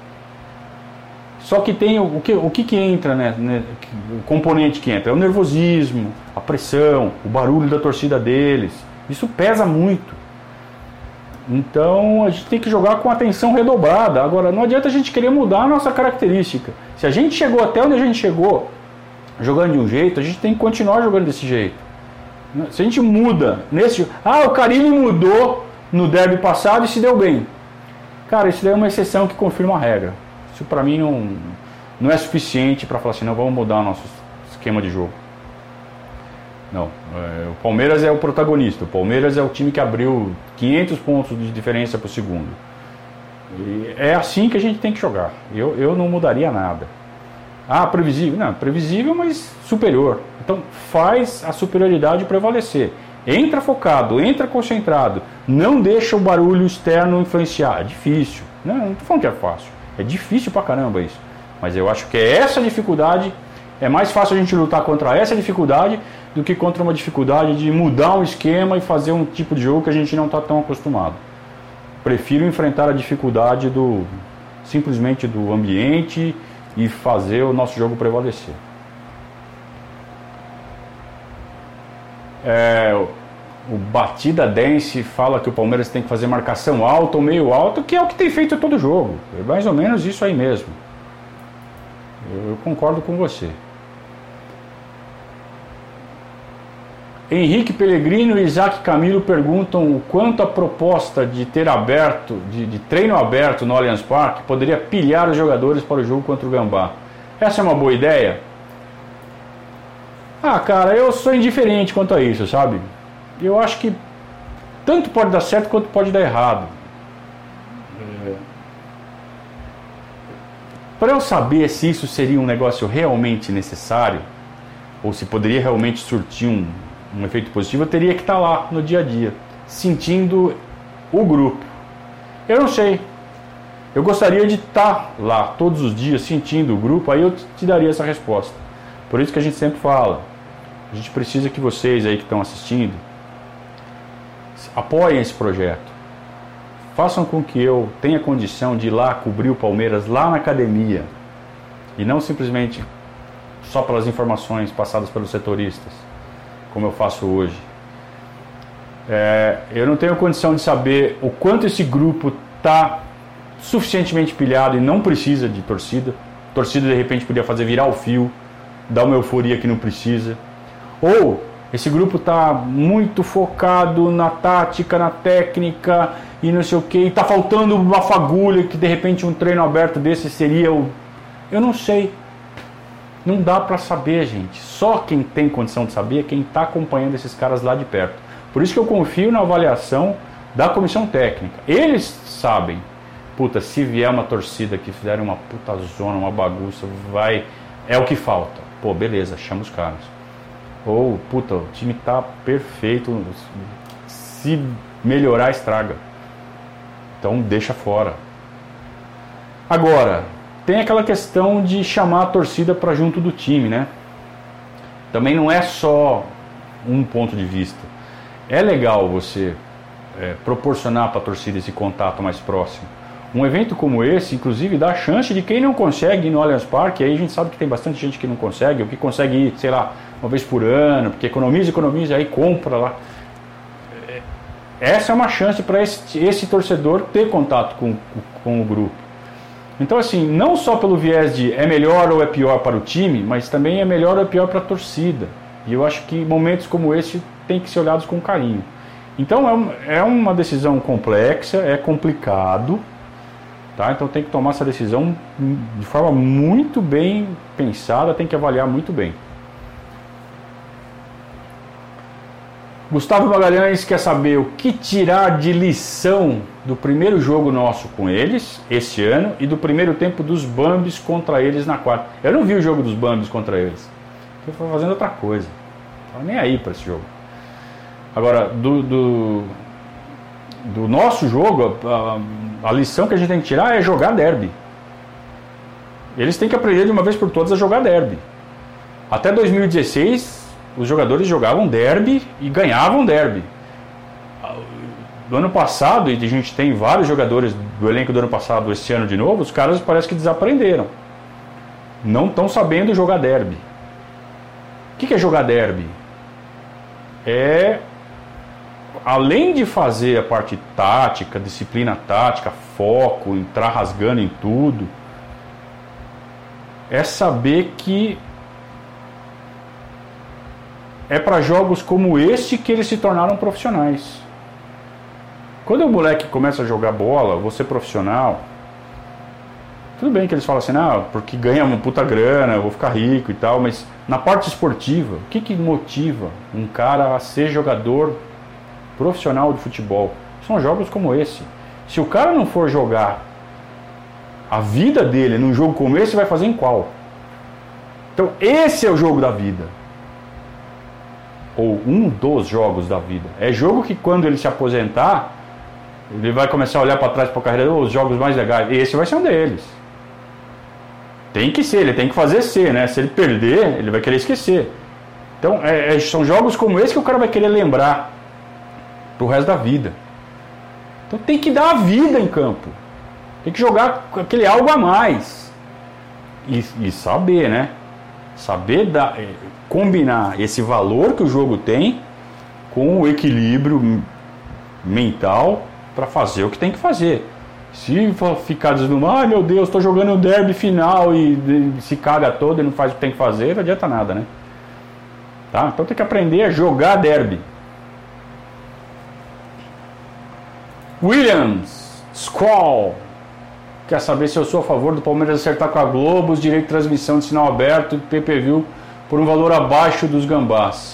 Speaker 1: Só que tem o que entra, né? O componente que entra é o nervosismo, a pressão, o barulho da torcida deles. Isso pesa muito. Então a gente tem que jogar com atenção redobrada. Agora, não adianta a gente querer mudar a nossa característica. Se a gente chegou até onde a gente chegou, jogando de um jeito, a gente tem que continuar jogando desse jeito. Se a gente muda o Carille mudou no derby passado e se deu bem. Cara, isso daí é uma exceção que confirma a regra. Isso pra mim não é suficiente para falar assim, não, vamos mudar o nosso esquema de jogo. Não, o Palmeiras é o protagonista. O Palmeiras é o time que abriu 500 pontos de diferença pro segundo. E é assim que a gente tem que jogar. Eu não mudaria nada. Previsível? Não, previsível, mas superior. Então faz a superioridade prevalecer. Entra focado, entra concentrado, não deixa o barulho externo influenciar. É difícil, não tô falando que é fácil, é difícil pra caramba isso, mas eu acho que essa dificuldade, é mais fácil a gente lutar contra essa dificuldade do que contra uma dificuldade de mudar um esquema e fazer um tipo de jogo que a gente não está tão acostumado. Prefiro enfrentar a dificuldade simplesmente do ambiente e fazer o nosso jogo prevalecer. O Batida Dance fala que o Palmeiras tem que fazer marcação alta ou meio alta, que é o que tem feito todo jogo. É mais ou menos isso aí mesmo. Eu concordo com você. Henrique Pellegrino e Isaac Camilo perguntam o quanto a proposta de ter de treino aberto no Allianz Parque poderia pilhar os jogadores para o jogo contra o Gambá. Essa é uma boa ideia? Ah, cara, eu sou indiferente quanto a isso, sabe? Eu acho que tanto pode dar certo quanto pode dar errado. Para eu saber se isso seria um negócio realmente necessário, ou se poderia realmente surtir um efeito positivo, eu teria que estar lá no dia a dia, sentindo o grupo. Eu não sei. Eu gostaria de estar lá todos os dias sentindo o grupo, aí eu te daria essa resposta. Por isso que a gente sempre fala, a gente precisa que vocês aí que estão assistindo apoiem esse projeto. Façam com que eu tenha condição de ir lá cobrir o Palmeiras lá na academia e não simplesmente só pelas informações passadas pelos setoristas, como eu faço hoje. Eu não tenho condição de saber o quanto esse grupo está suficientemente pilhado e não precisa de torcida. A torcida de repente podia fazer virar o fio, dar uma euforia que não precisa. Ou esse grupo está muito focado na tática, na técnica e não sei o que, e está faltando uma fagulha que de repente um treino aberto desse seria o... Eu não sei. Não dá para saber, gente. Só quem tem condição de saber é quem está acompanhando esses caras lá de perto. Por isso que eu confio na avaliação da comissão técnica. Eles sabem. Puta, se vier uma torcida que fizer uma puta zona, uma bagunça, vai... É o que falta. Pô, beleza, chama os caras. Ou, puta, o time tá perfeito, se melhorar, estraga. Então deixa fora. Agora, tem aquela questão de chamar a torcida para junto do time, né? Também não é só um ponto de vista. É legal você proporcionar para a torcida esse contato mais próximo. Um evento como esse, inclusive, dá a chance de quem não consegue ir no Allianz Parque, aí a gente sabe que tem bastante gente que não consegue, ou que consegue ir, sei lá, uma vez por ano, porque economiza, aí compra lá. Essa é uma chance para esse torcedor ter contato com o grupo. Então, assim, não só pelo viés de é melhor ou é pior para o time, mas também é melhor ou é pior para a torcida. E eu acho que momentos como esse têm que ser olhados com carinho. Então, é uma decisão complexa, é complicado, tá? Então tem que tomar essa decisão de forma muito bem pensada, tem que avaliar muito bem. Gustavo Magalhães quer saber o que tirar de lição do primeiro jogo nosso com eles, esse ano, e do primeiro tempo dos Bambis contra eles na quarta. Eu não vi o jogo dos Bambis contra eles. Eu fui fazendo outra coisa. Não estava nem aí para esse jogo. Agora, do nosso jogo, a lição que a gente tem que tirar é jogar derby. Eles têm que aprender de uma vez por todas a jogar derby. Até 2016... os jogadores jogavam derby e ganhavam derby. Do ano passado, e a gente tem vários jogadores do elenco do ano passado, esse ano de novo, os caras parece que desaprenderam. Não estão sabendo jogar derby. O que é jogar derby? Além de fazer a parte tática, disciplina tática, foco, entrar rasgando em tudo, é saber que é para jogos como este que eles se tornaram profissionais. Quando o moleque começa a jogar bola, você profissional, tudo bem que eles falam assim, porque ganha uma puta grana, eu vou ficar rico e tal, mas na parte esportiva, o que motiva um cara a ser jogador profissional de futebol? São jogos como esse. Se o cara não for jogar a vida dele num jogo como esse, vai fazer em qual? Então esse é o jogo da vida. Ou um dos jogos da vida. É jogo que quando ele se aposentar, ele vai começar a olhar para trás para a carreira, os jogos mais legais. Esse vai ser um deles. Tem que ser, ele tem que fazer ser, né? Se ele perder, ele vai querer esquecer. Então, são jogos como esse que o cara vai querer lembrar pro resto da vida. Então tem que dar a vida em campo. Tem que jogar aquele algo a mais. E saber, né? Saber combinar esse valor que o jogo tem com o equilíbrio mental para fazer o que tem que fazer. Se ficar deslumbrado, meu Deus, estou jogando um derby final e se caga todo e não faz o que tem que fazer, não adianta nada, né? Tá? Então tem que aprender a jogar derby. Williams Squall quer saber se eu sou a favor do Palmeiras acertar com a Globo os direitos de transmissão de sinal aberto e pay-per-view por um valor abaixo dos gambás.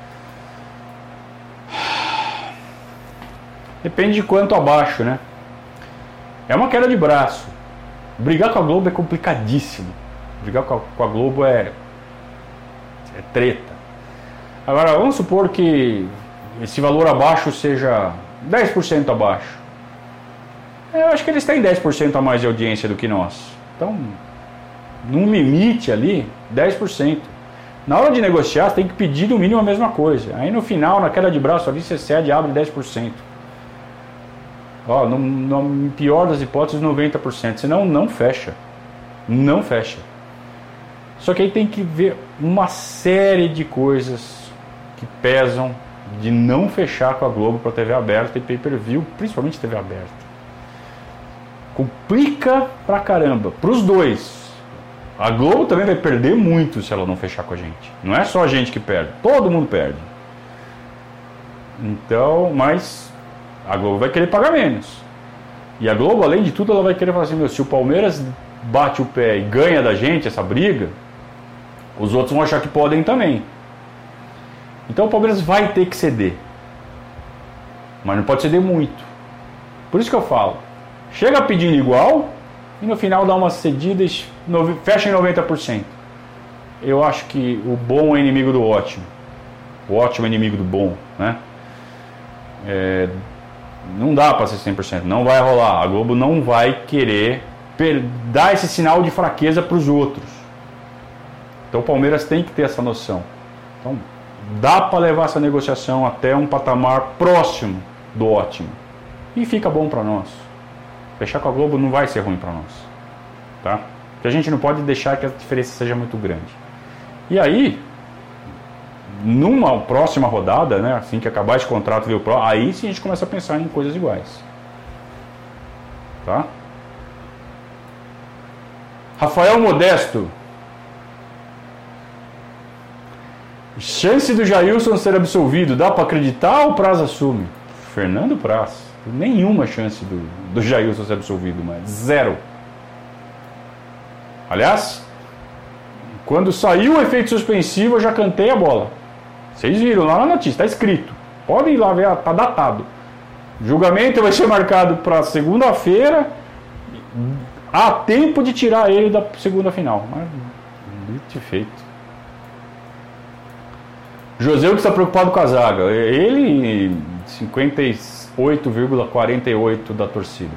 Speaker 1: Depende de quanto abaixo, né? É uma queda de braço. Brigar com a Globo é complicadíssimo. Brigar com a Globo é treta. Agora, vamos supor que esse valor abaixo seja 10% abaixo. Eu acho que eles têm 10% a mais de audiência do que nós. Então, num limite ali, 10%. Na hora de negociar, você tem que pedir no mínimo a mesma coisa. Aí no final, na queda de braço ali, você cede e abre 10%. Ó, no pior das hipóteses, 90%. Senão, não fecha. Não fecha. Só que aí tem que ver uma série de coisas que pesam de não fechar com a Globo para TV aberta e pay-per-view, principalmente TV aberta. Complica pra caramba, pros dois. A Globo também vai perder muito se ela não fechar com a gente. Não é só a gente que perde, todo mundo perde. Então, mas a Globo vai querer pagar menos. E a Globo, além de tudo, ela vai querer falar assim, se o Palmeiras bate o pé e ganha da gente essa briga, os outros vão achar que podem também. Então o Palmeiras vai ter que ceder. Mas não pode ceder muito. Por isso que eu falo, chega pedindo igual e no final dá uma cedida e fecha em 90%. Eu acho que o bom é inimigo do ótimo. O ótimo é inimigo do bom, né? Não dá para ser 100%, não vai rolar. A Globo não vai querer dar esse sinal de fraqueza para os outros. Então o Palmeiras tem que ter essa noção. Então dá para levar essa negociação até um patamar próximo do ótimo. E fica bom para nós. Fechar com a Globo não vai ser ruim para nós. Tá? Porque a gente não pode deixar que a diferença seja muito grande. E aí, numa próxima rodada, né, assim que acabar esse contrato, aí sim a gente começa a pensar em coisas iguais. Tá? Rafael Modesto. Chance do Jailson ser absolvido, dá para acreditar ou o Praz assume? Fernando Praz. Nenhuma chance do Jailson ser absolvido, mas zero. Aliás, quando saiu o efeito suspensivo, eu já cantei a bola. Vocês viram lá na notícia, está escrito. Podem ir lá ver, está datado. O julgamento vai ser marcado para segunda-feira. Há tempo de tirar ele da segunda final. Mas, dito e feito. José que está preocupado com a zaga. Ele, 58,48% da torcida.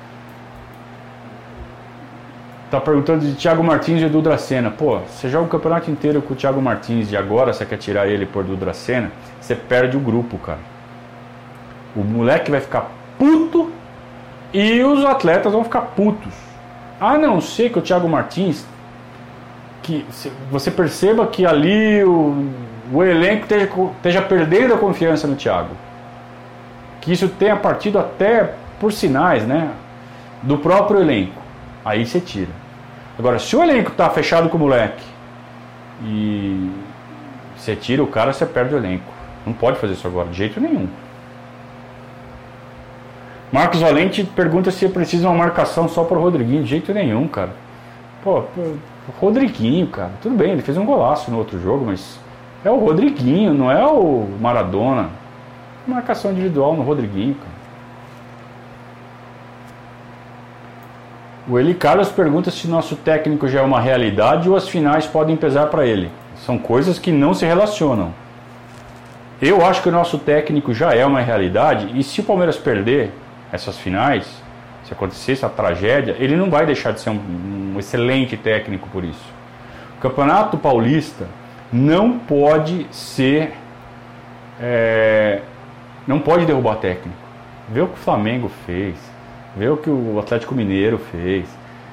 Speaker 1: Está perguntando de Thiago Martins e Edu Dracena. Pô, você joga o campeonato inteiro com o Thiago Martins e agora você quer tirar ele por Edu Dracena, você perde o grupo, cara. O moleque vai ficar puto e os atletas vão ficar putos. A não ser que o Thiago Martins, que você perceba que ali o elenco esteja perdendo a confiança no Thiago. Que isso tenha partido até por sinais, né, do próprio elenco. Aí você tira. Agora, se o elenco está fechado com o moleque e você tira o cara, você perde o elenco. Não pode fazer isso agora, de jeito nenhum. Marcos Valente pergunta se precisa uma marcação só para o Rodriguinho. De jeito nenhum, cara. Pô, o Rodriguinho, cara. Tudo bem, ele fez um golaço no outro jogo, mas é o Rodriguinho, não é o Maradona. Marcação individual no Rodriguinho, cara. O Eli Carlos pergunta se nosso técnico já é uma realidade ou as finais podem pesar para ele. São coisas que não se relacionam. Eu acho que o nosso técnico já é uma realidade e se o Palmeiras perder essas finais, se acontecer essa tragédia, ele não vai deixar de ser um excelente técnico por isso. O Campeonato Paulista não pode ser... não pode derrubar técnico. Vê o que o Flamengo fez. Vê o que o Atlético Mineiro fez.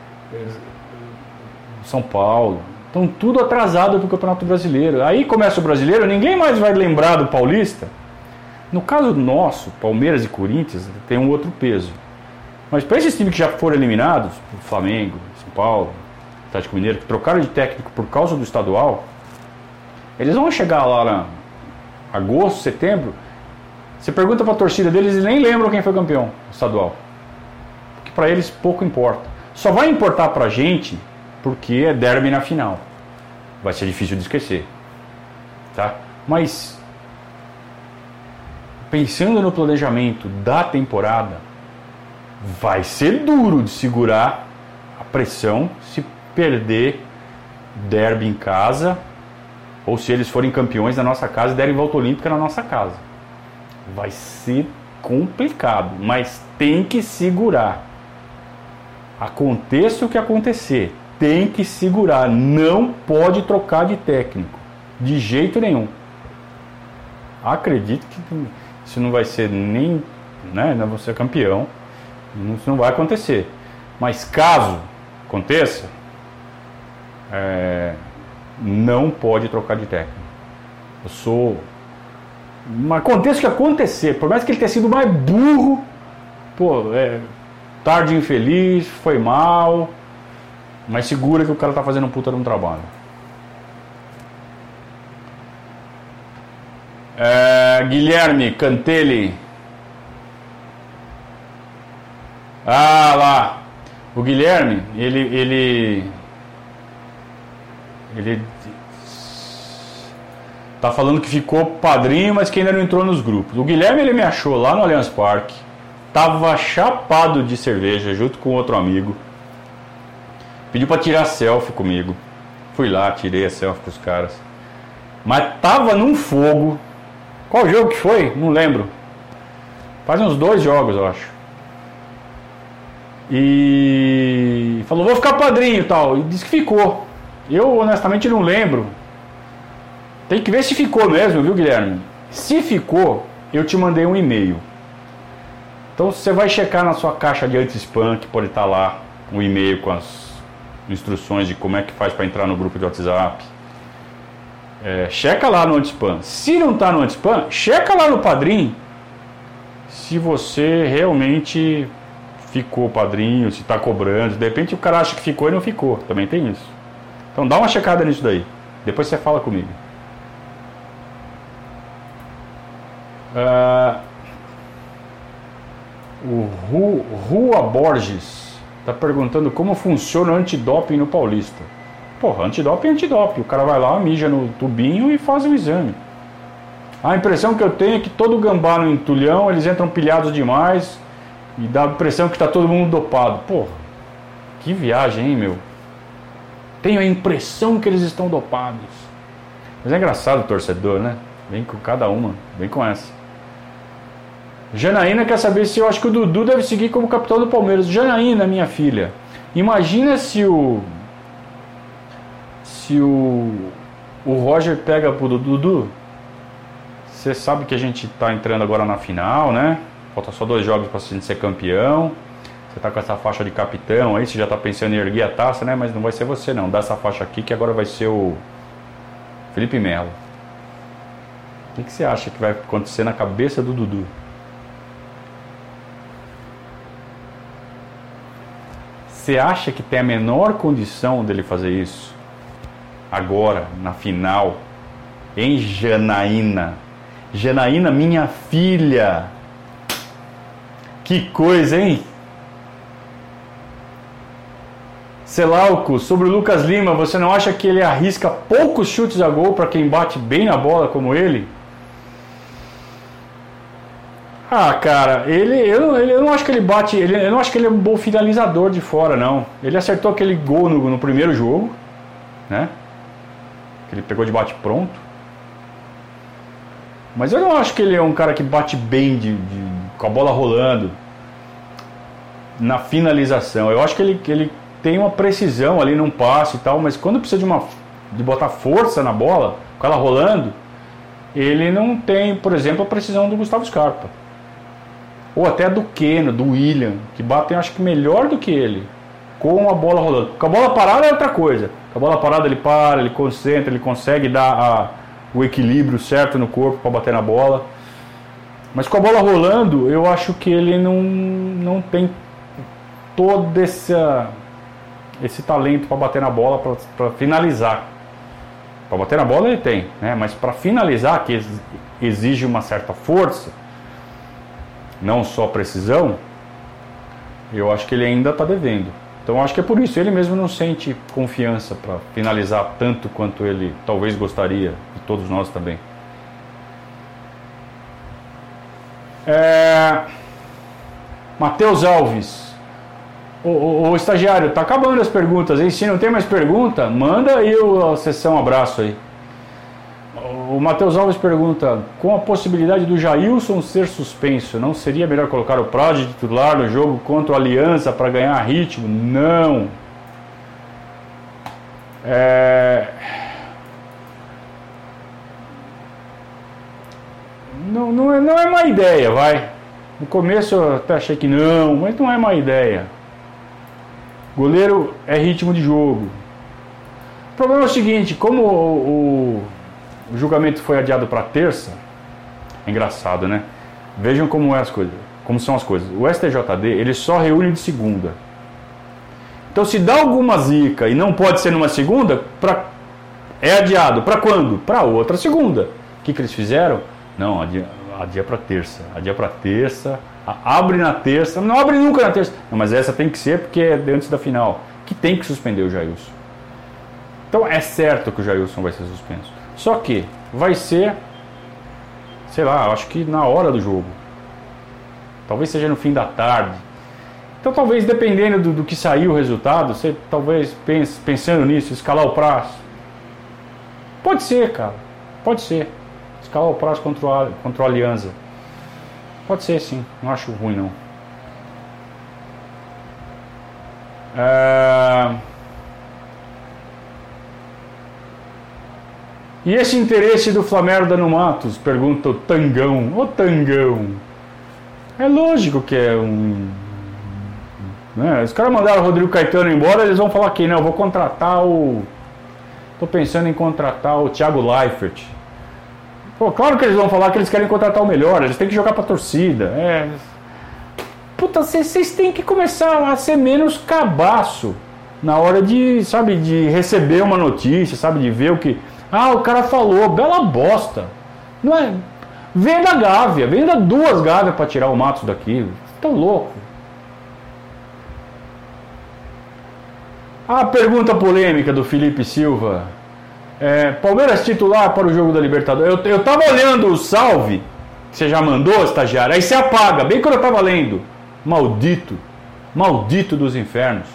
Speaker 1: São Paulo. Estão tudo atrasado para o Campeonato Brasileiro. Aí começa o Brasileiro, ninguém mais vai lembrar do Paulista. No caso nosso, Palmeiras e Corinthians, tem um outro peso. Mas para esses times que já foram eliminados, o Flamengo, São Paulo, Atlético Mineiro, que trocaram de técnico por causa do estadual, eles vão chegar lá em agosto, setembro, você pergunta para a torcida deles e nem lembram quem foi campeão estadual. Porque para eles pouco importa. Só vai importar para a gente porque é derby na final. vai ser difícil de esquecer, tá? Mas pensando no planejamento da temporada, vai ser duro de segurar a pressão se perder derby em casa, ou se eles forem campeões na nossa casa e derem volta olímpica na nossa casa. Vai ser complicado, mas tem que segurar. Aconteça o que acontecer, tem que segurar. Não pode trocar de técnico, de jeito nenhum. Acredito que isso não vai ser nem, né, não vou ser campeão, isso não vai acontecer. Mas caso aconteça, não pode trocar de técnico. Mas aconteça o que acontecer, por mais que ele tenha sido mais burro, tarde infeliz, foi mal, mas segura que o cara tá fazendo um puta de um trabalho. Guilherme Cantelli. Lá. O Guilherme, ele tá falando que ficou padrinho, mas que ainda não entrou nos grupos. O Guilherme, ele me achou lá no Allianz Parque. Tava chapado de cerveja junto com outro amigo. Pediu pra tirar selfie comigo. Fui lá, tirei a selfie com os caras. Mas tava num fogo. Qual jogo que foi? Não lembro. Faz uns 2 jogos, eu acho. E falou, vou ficar padrinho e tal. E disse que ficou. Eu honestamente não lembro. Tem que ver se ficou mesmo, viu, Guilherme? Se ficou, eu te mandei um e-mail. Então você vai checar na sua caixa de anti-spam, que pode estar lá um e-mail com as instruções de como é que faz para entrar no grupo de WhatsApp. Checa lá no anti-spam. Se não está no anti-spam, checa lá no Padrim. Se você realmente ficou padrinho, se está cobrando. De repente o cara acha que ficou e não ficou. Também tem isso. Então dá uma checada nisso daí. Depois você fala comigo. O Rua Borges está perguntando como funciona o antidoping no Paulista. Porra, antidoping é antidoping. O cara vai lá, mija no tubinho e faz o exame. A impressão que eu tenho é que todo gambá no entulhão, eles entram pilhados demais e dá a impressão que está todo mundo dopado. Porra, que viagem, hein, meu? Tenho a impressão que eles estão dopados. Mas é engraçado o torcedor, né? Vem com cada uma, vem com essa. Janaína quer saber se eu acho que o Dudu deve seguir como capitão do Palmeiras. Janaína, minha filha, imagina se o Roger pega pro Dudu. Você sabe que a gente tá entrando agora na final, né? Falta só 2 jogos pra gente ser campeão. Você tá com essa faixa de capitão aí, você já tá pensando em erguer a taça, né? Mas não vai ser você não, dá essa faixa aqui que agora vai ser o Felipe Melo. O que você acha que vai acontecer na cabeça do Dudu? Você acha que tem a menor condição dele fazer isso? Agora, na final, em Janaína. Janaína, minha filha. Que coisa, hein? Celauco, sobre o Lucas Lima, você não acha que ele arrisca poucos chutes a gol para quem bate bem na bola como ele? Ah, cara, eu não acho que ele bate, eu não acho que ele é um bom finalizador de fora, não. Ele acertou aquele gol no primeiro jogo, né? Que ele pegou de bate pronto. Mas eu não acho que ele é um cara que bate bem com a bola rolando na finalização. Eu acho que ele tem uma precisão ali num passe e tal, mas quando precisa de botar força na bola, com ela rolando, ele não tem, por exemplo, a precisão do Gustavo Scarpa. Ou até do Keno, do William, que batem, acho que melhor do que ele, com a bola rolando. Com a bola parada é outra coisa. Com a bola parada ele para, ele concentra, ele consegue dar o equilíbrio certo no corpo para bater na bola. Mas com a bola rolando, eu acho que ele não tem todo esse talento para bater na bola, para finalizar. Para bater na bola ele tem, né? Mas para finalizar, que exige uma certa força, não só precisão, eu acho que ele ainda está devendo. Então acho que é por isso, ele mesmo não sente confiança para finalizar tanto quanto ele talvez gostaria, e todos nós também. Matheus Alves, o estagiário, tá acabando as perguntas, hein? Se não tem mais pergunta, manda aí a sessão abraço aí. O Matheus Alves pergunta, com a possibilidade do Jailson ser suspenso, não seria melhor colocar o Prado de titular no jogo contra o Aliança para ganhar ritmo? Não. Não é má ideia, vai. No começo eu até achei que não, mas não é má ideia. Goleiro é ritmo de jogo. O problema é o seguinte, como o julgamento foi adiado para terça, é engraçado, né? Vejam como são as coisas. O STJD, ele só reúne de segunda. Então se dá alguma zica e não pode ser numa segunda, é adiado. Para quando? Para outra segunda. O que eles fizeram? Não, adia para terça. Adia para terça, abre na terça, não abre nunca na terça. Não, mas essa tem que ser porque é antes da final, que tem que suspender o Jailson. Então é certo que o Jailson vai ser suspenso. Só que vai ser, sei lá, acho que na hora do jogo. Talvez seja no fim da tarde. Então talvez, dependendo do que sair o resultado, você talvez pensando nisso, escalar o prazo. Pode ser, cara. Pode ser. Escalar o prazo contra o Aliança. Pode ser, sim. Não acho ruim, não. E esse interesse do Flamengo no Matos? Pergunta o Tangão. Ô Tangão. É lógico que é um... Né? Os caras mandaram o Rodrigo Caetano embora, eles vão falar que não, eu vou contratar o... Tô pensando em contratar o Thiago Leifert. Pô, claro que eles vão falar que eles querem contratar o melhor, eles têm que jogar pra torcida. Puta, vocês têm que começar a ser menos cabaço na hora de, sabe, de receber uma notícia, sabe, de ver o que... Ah, o cara falou, bela bosta. Não é... Venda a Gávea, venda 2 Gávias pra tirar o Matos daqui. Tá louco. A pergunta polêmica do Felipe Silva. Palmeiras titular para o jogo da Libertadores. Eu tava olhando o salve que você já mandou, estagiário. Aí você apaga, bem quando eu tava lendo. Maldito. Maldito dos infernos.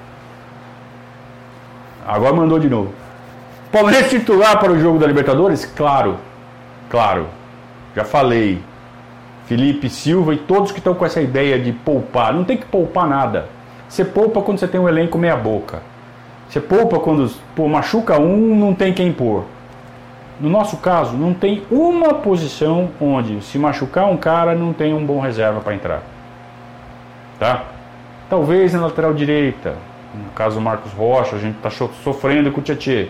Speaker 1: Agora mandou de novo. Palmeiras titular para o jogo da Libertadores? Claro. Claro. Já falei. Felipe Silva e todos que estão com essa ideia de poupar. Não tem que poupar nada. Você poupa quando você tem um elenco meia boca. Você poupa quando machuca um, não tem quem pôr. No nosso caso, não tem uma posição onde, se machucar um cara, não tem um bom reserva para entrar. Tá? Talvez na lateral direita. No caso do Marcos Rocha, a gente está sofrendo com o Tietê.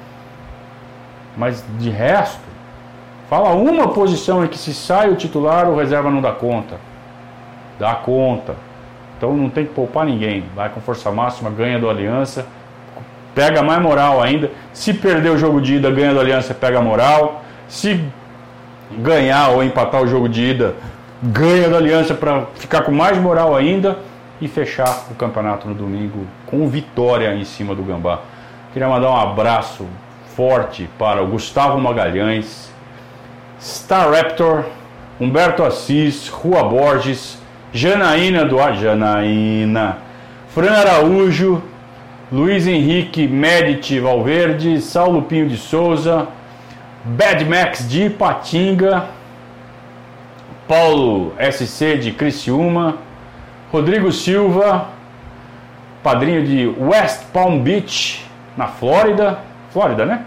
Speaker 1: Mas de resto, fala uma posição em que se sai o titular, o reserva não dá conta. Dá conta. Então não tem que poupar ninguém. Vai com força máxima, ganha do Aliança. Pega mais moral ainda. Se perder o jogo de ida, ganha do Aliança, pega moral. Se ganhar ou empatar o jogo de ida, ganha do Aliança para ficar com mais moral ainda. E fechar o campeonato no domingo com vitória em cima do Gambá. Queria mandar um abraço forte para o Gustavo Magalhães, Star Raptor, Humberto Assis, Rua Borges, Janaína Duarte, Fran Araújo, Luiz Henrique Medici Valverde, Saulo Pinho de Souza, Bad Max de Ipatinga, Paulo SC de Criciúma, Rodrigo Silva, padrinho de West Palm Beach, na Flórida, né?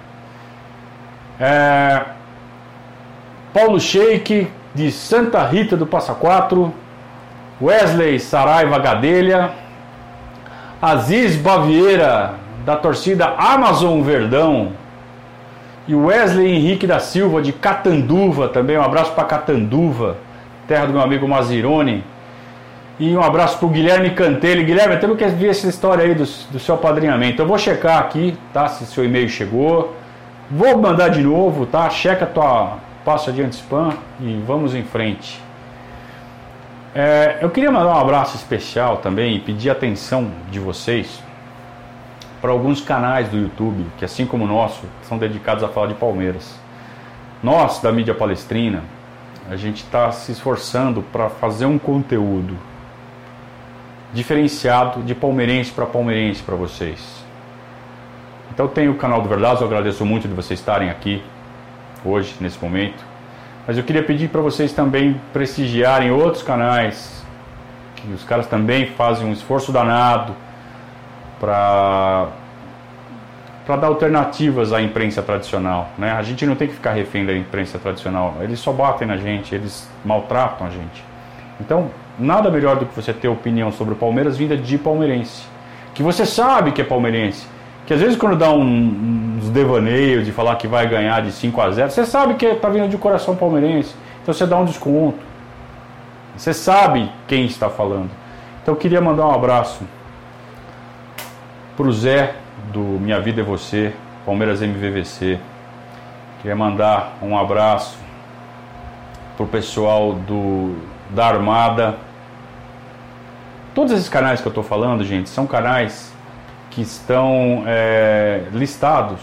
Speaker 1: Paulo Sheik de Santa Rita do Passa Quatro, Wesley Saraiva Gadelha, Aziz Bavieira da torcida Amazon Verdão e Wesley Henrique da Silva de Catanduva, também um abraço para Catanduva, terra do meu amigo Mazirone. E um abraço para o Guilherme Cantelli. Guilherme, temos que ver essa história aí do seu apadrinhamento. Eu vou checar aqui, tá? Se seu e-mail chegou. Vou mandar de novo, tá? Checa a tua pasta de anti-spam e vamos em frente. Eu queria mandar um abraço especial também e pedir a atenção de vocês para alguns canais do YouTube, que assim como o nosso, são dedicados a falar de Palmeiras. Nós, da mídia palestrina, a gente está se esforçando para fazer um conteúdo diferenciado de palmeirense para vocês. Então tem o canal do Verdazo, eu agradeço muito de vocês estarem aqui hoje, nesse momento. Mas eu queria pedir para vocês também prestigiarem outros canais, que os caras também fazem um esforço danado para dar alternativas à imprensa tradicional, né? A gente não tem que ficar refém da imprensa tradicional, eles só batem na gente, eles maltratam a gente. Então, nada melhor do que você ter opinião sobre o Palmeiras vinda de palmeirense, que você sabe que é palmeirense, que às vezes quando dá uns devaneios de falar que vai ganhar de 5-0, você sabe que está vindo de coração palmeirense, então você dá um desconto, você sabe quem está falando. Então eu queria mandar um abraço para o Zé, do Minha Vida é Você, Palmeiras MVVC. Queria mandar um abraço para o pessoal da Armada. Todos esses canais que eu estou falando, gente, são canais que estão listados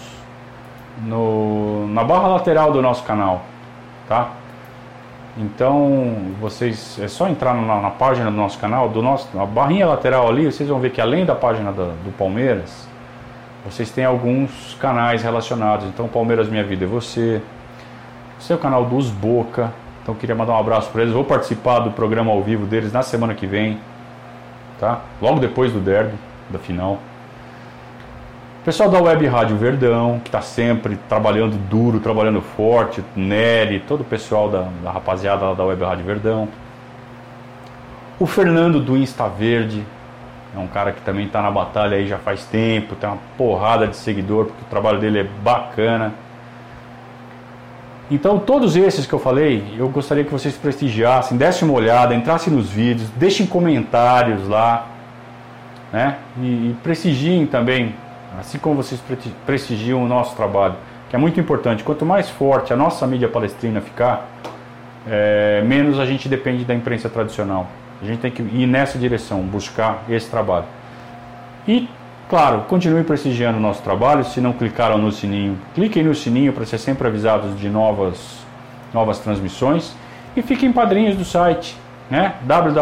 Speaker 1: na barra lateral do nosso canal, tá? Então, vocês, é só entrar na página do nosso canal, na barrinha lateral ali, vocês vão ver que além da página do Palmeiras, vocês têm alguns canais relacionados. Então, Palmeiras Minha Vida é Você, o canal dos Boca. Então, queria mandar um abraço para eles. Vou participar do programa ao vivo deles na semana que vem, tá? Logo depois do derby, da final. O pessoal da Web Rádio Verdão, que está sempre trabalhando duro, trabalhando forte, Nery, todo o pessoal da rapaziada lá da Web Rádio Verdão. O Fernando do Insta Verde, é um cara que também está na batalha aí já faz tempo, tem uma porrada de seguidor, porque o trabalho dele é bacana. Então, todos esses que eu falei, eu gostaria que vocês prestigiassem, dessem uma olhada, entrassem nos vídeos, deixem comentários lá, né? E prestigiem também, assim como vocês prestigiam o nosso trabalho, que é muito importante. Quanto mais forte a nossa mídia palestrina ficar, menos a gente depende da imprensa tradicional. A gente tem que ir nessa direção, buscar esse trabalho. E, claro, continue prestigiando o nosso trabalho. Se não clicaram no sininho, cliquem no sininho para ser sempre avisados de novas transmissões. E fiquem padrinhos do site, né?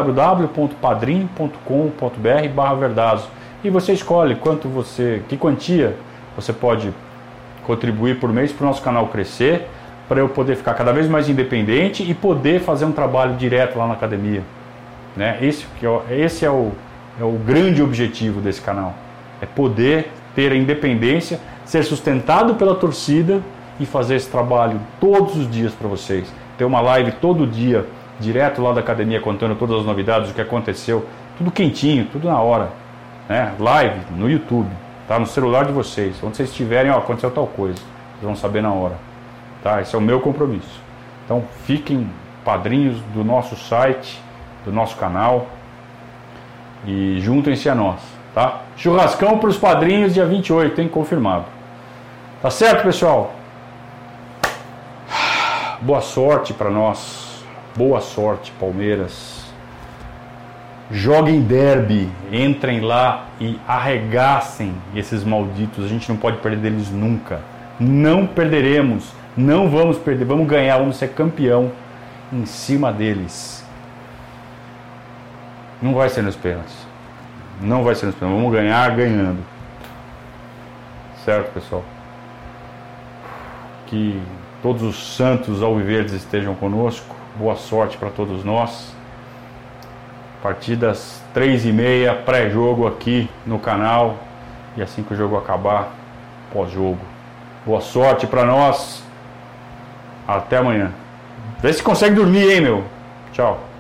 Speaker 1: www.padrim.com.br/Verdazo. E você escolhe que quantia você pode contribuir por mês para o nosso canal crescer, para eu poder ficar cada vez mais independente e poder fazer um trabalho direto lá na academia, né? Esse é o grande objetivo desse canal, é poder ter a independência, ser sustentado pela torcida e fazer esse trabalho todos os dias para vocês. Ter uma live todo dia, direto lá da academia, contando todas as novidades, o que aconteceu, tudo quentinho, tudo na hora, né? Live no YouTube, tá? No celular de vocês, onde vocês estiverem, aconteceu tal coisa, vocês vão saber na hora, tá? Esse é o meu compromisso. Então fiquem padrinhos do nosso site, do nosso canal, e juntem-se a nós, tá? Churrascão para os padrinhos dia 28, hein? Confirmado. Tá certo, pessoal? Boa sorte para nós. Boa sorte, Palmeiras. Joguem derby, entrem lá e arregassem esses malditos. A gente não pode perder deles nunca. Não perderemos, não vamos perder, vamos ganhar, vamos ser campeão em cima deles. Não vai ser nos pênaltis. Não vai ser nos pênaltis. Vamos ganhar ganhando. Certo, pessoal? Que todos os santos alviverdes estejam conosco. Boa sorte para todos nós. Partidas 3h30, pré-jogo aqui no canal. E assim que o jogo acabar, pós-jogo. Boa sorte para nós. Até amanhã. Vê se consegue dormir, hein, meu? Tchau.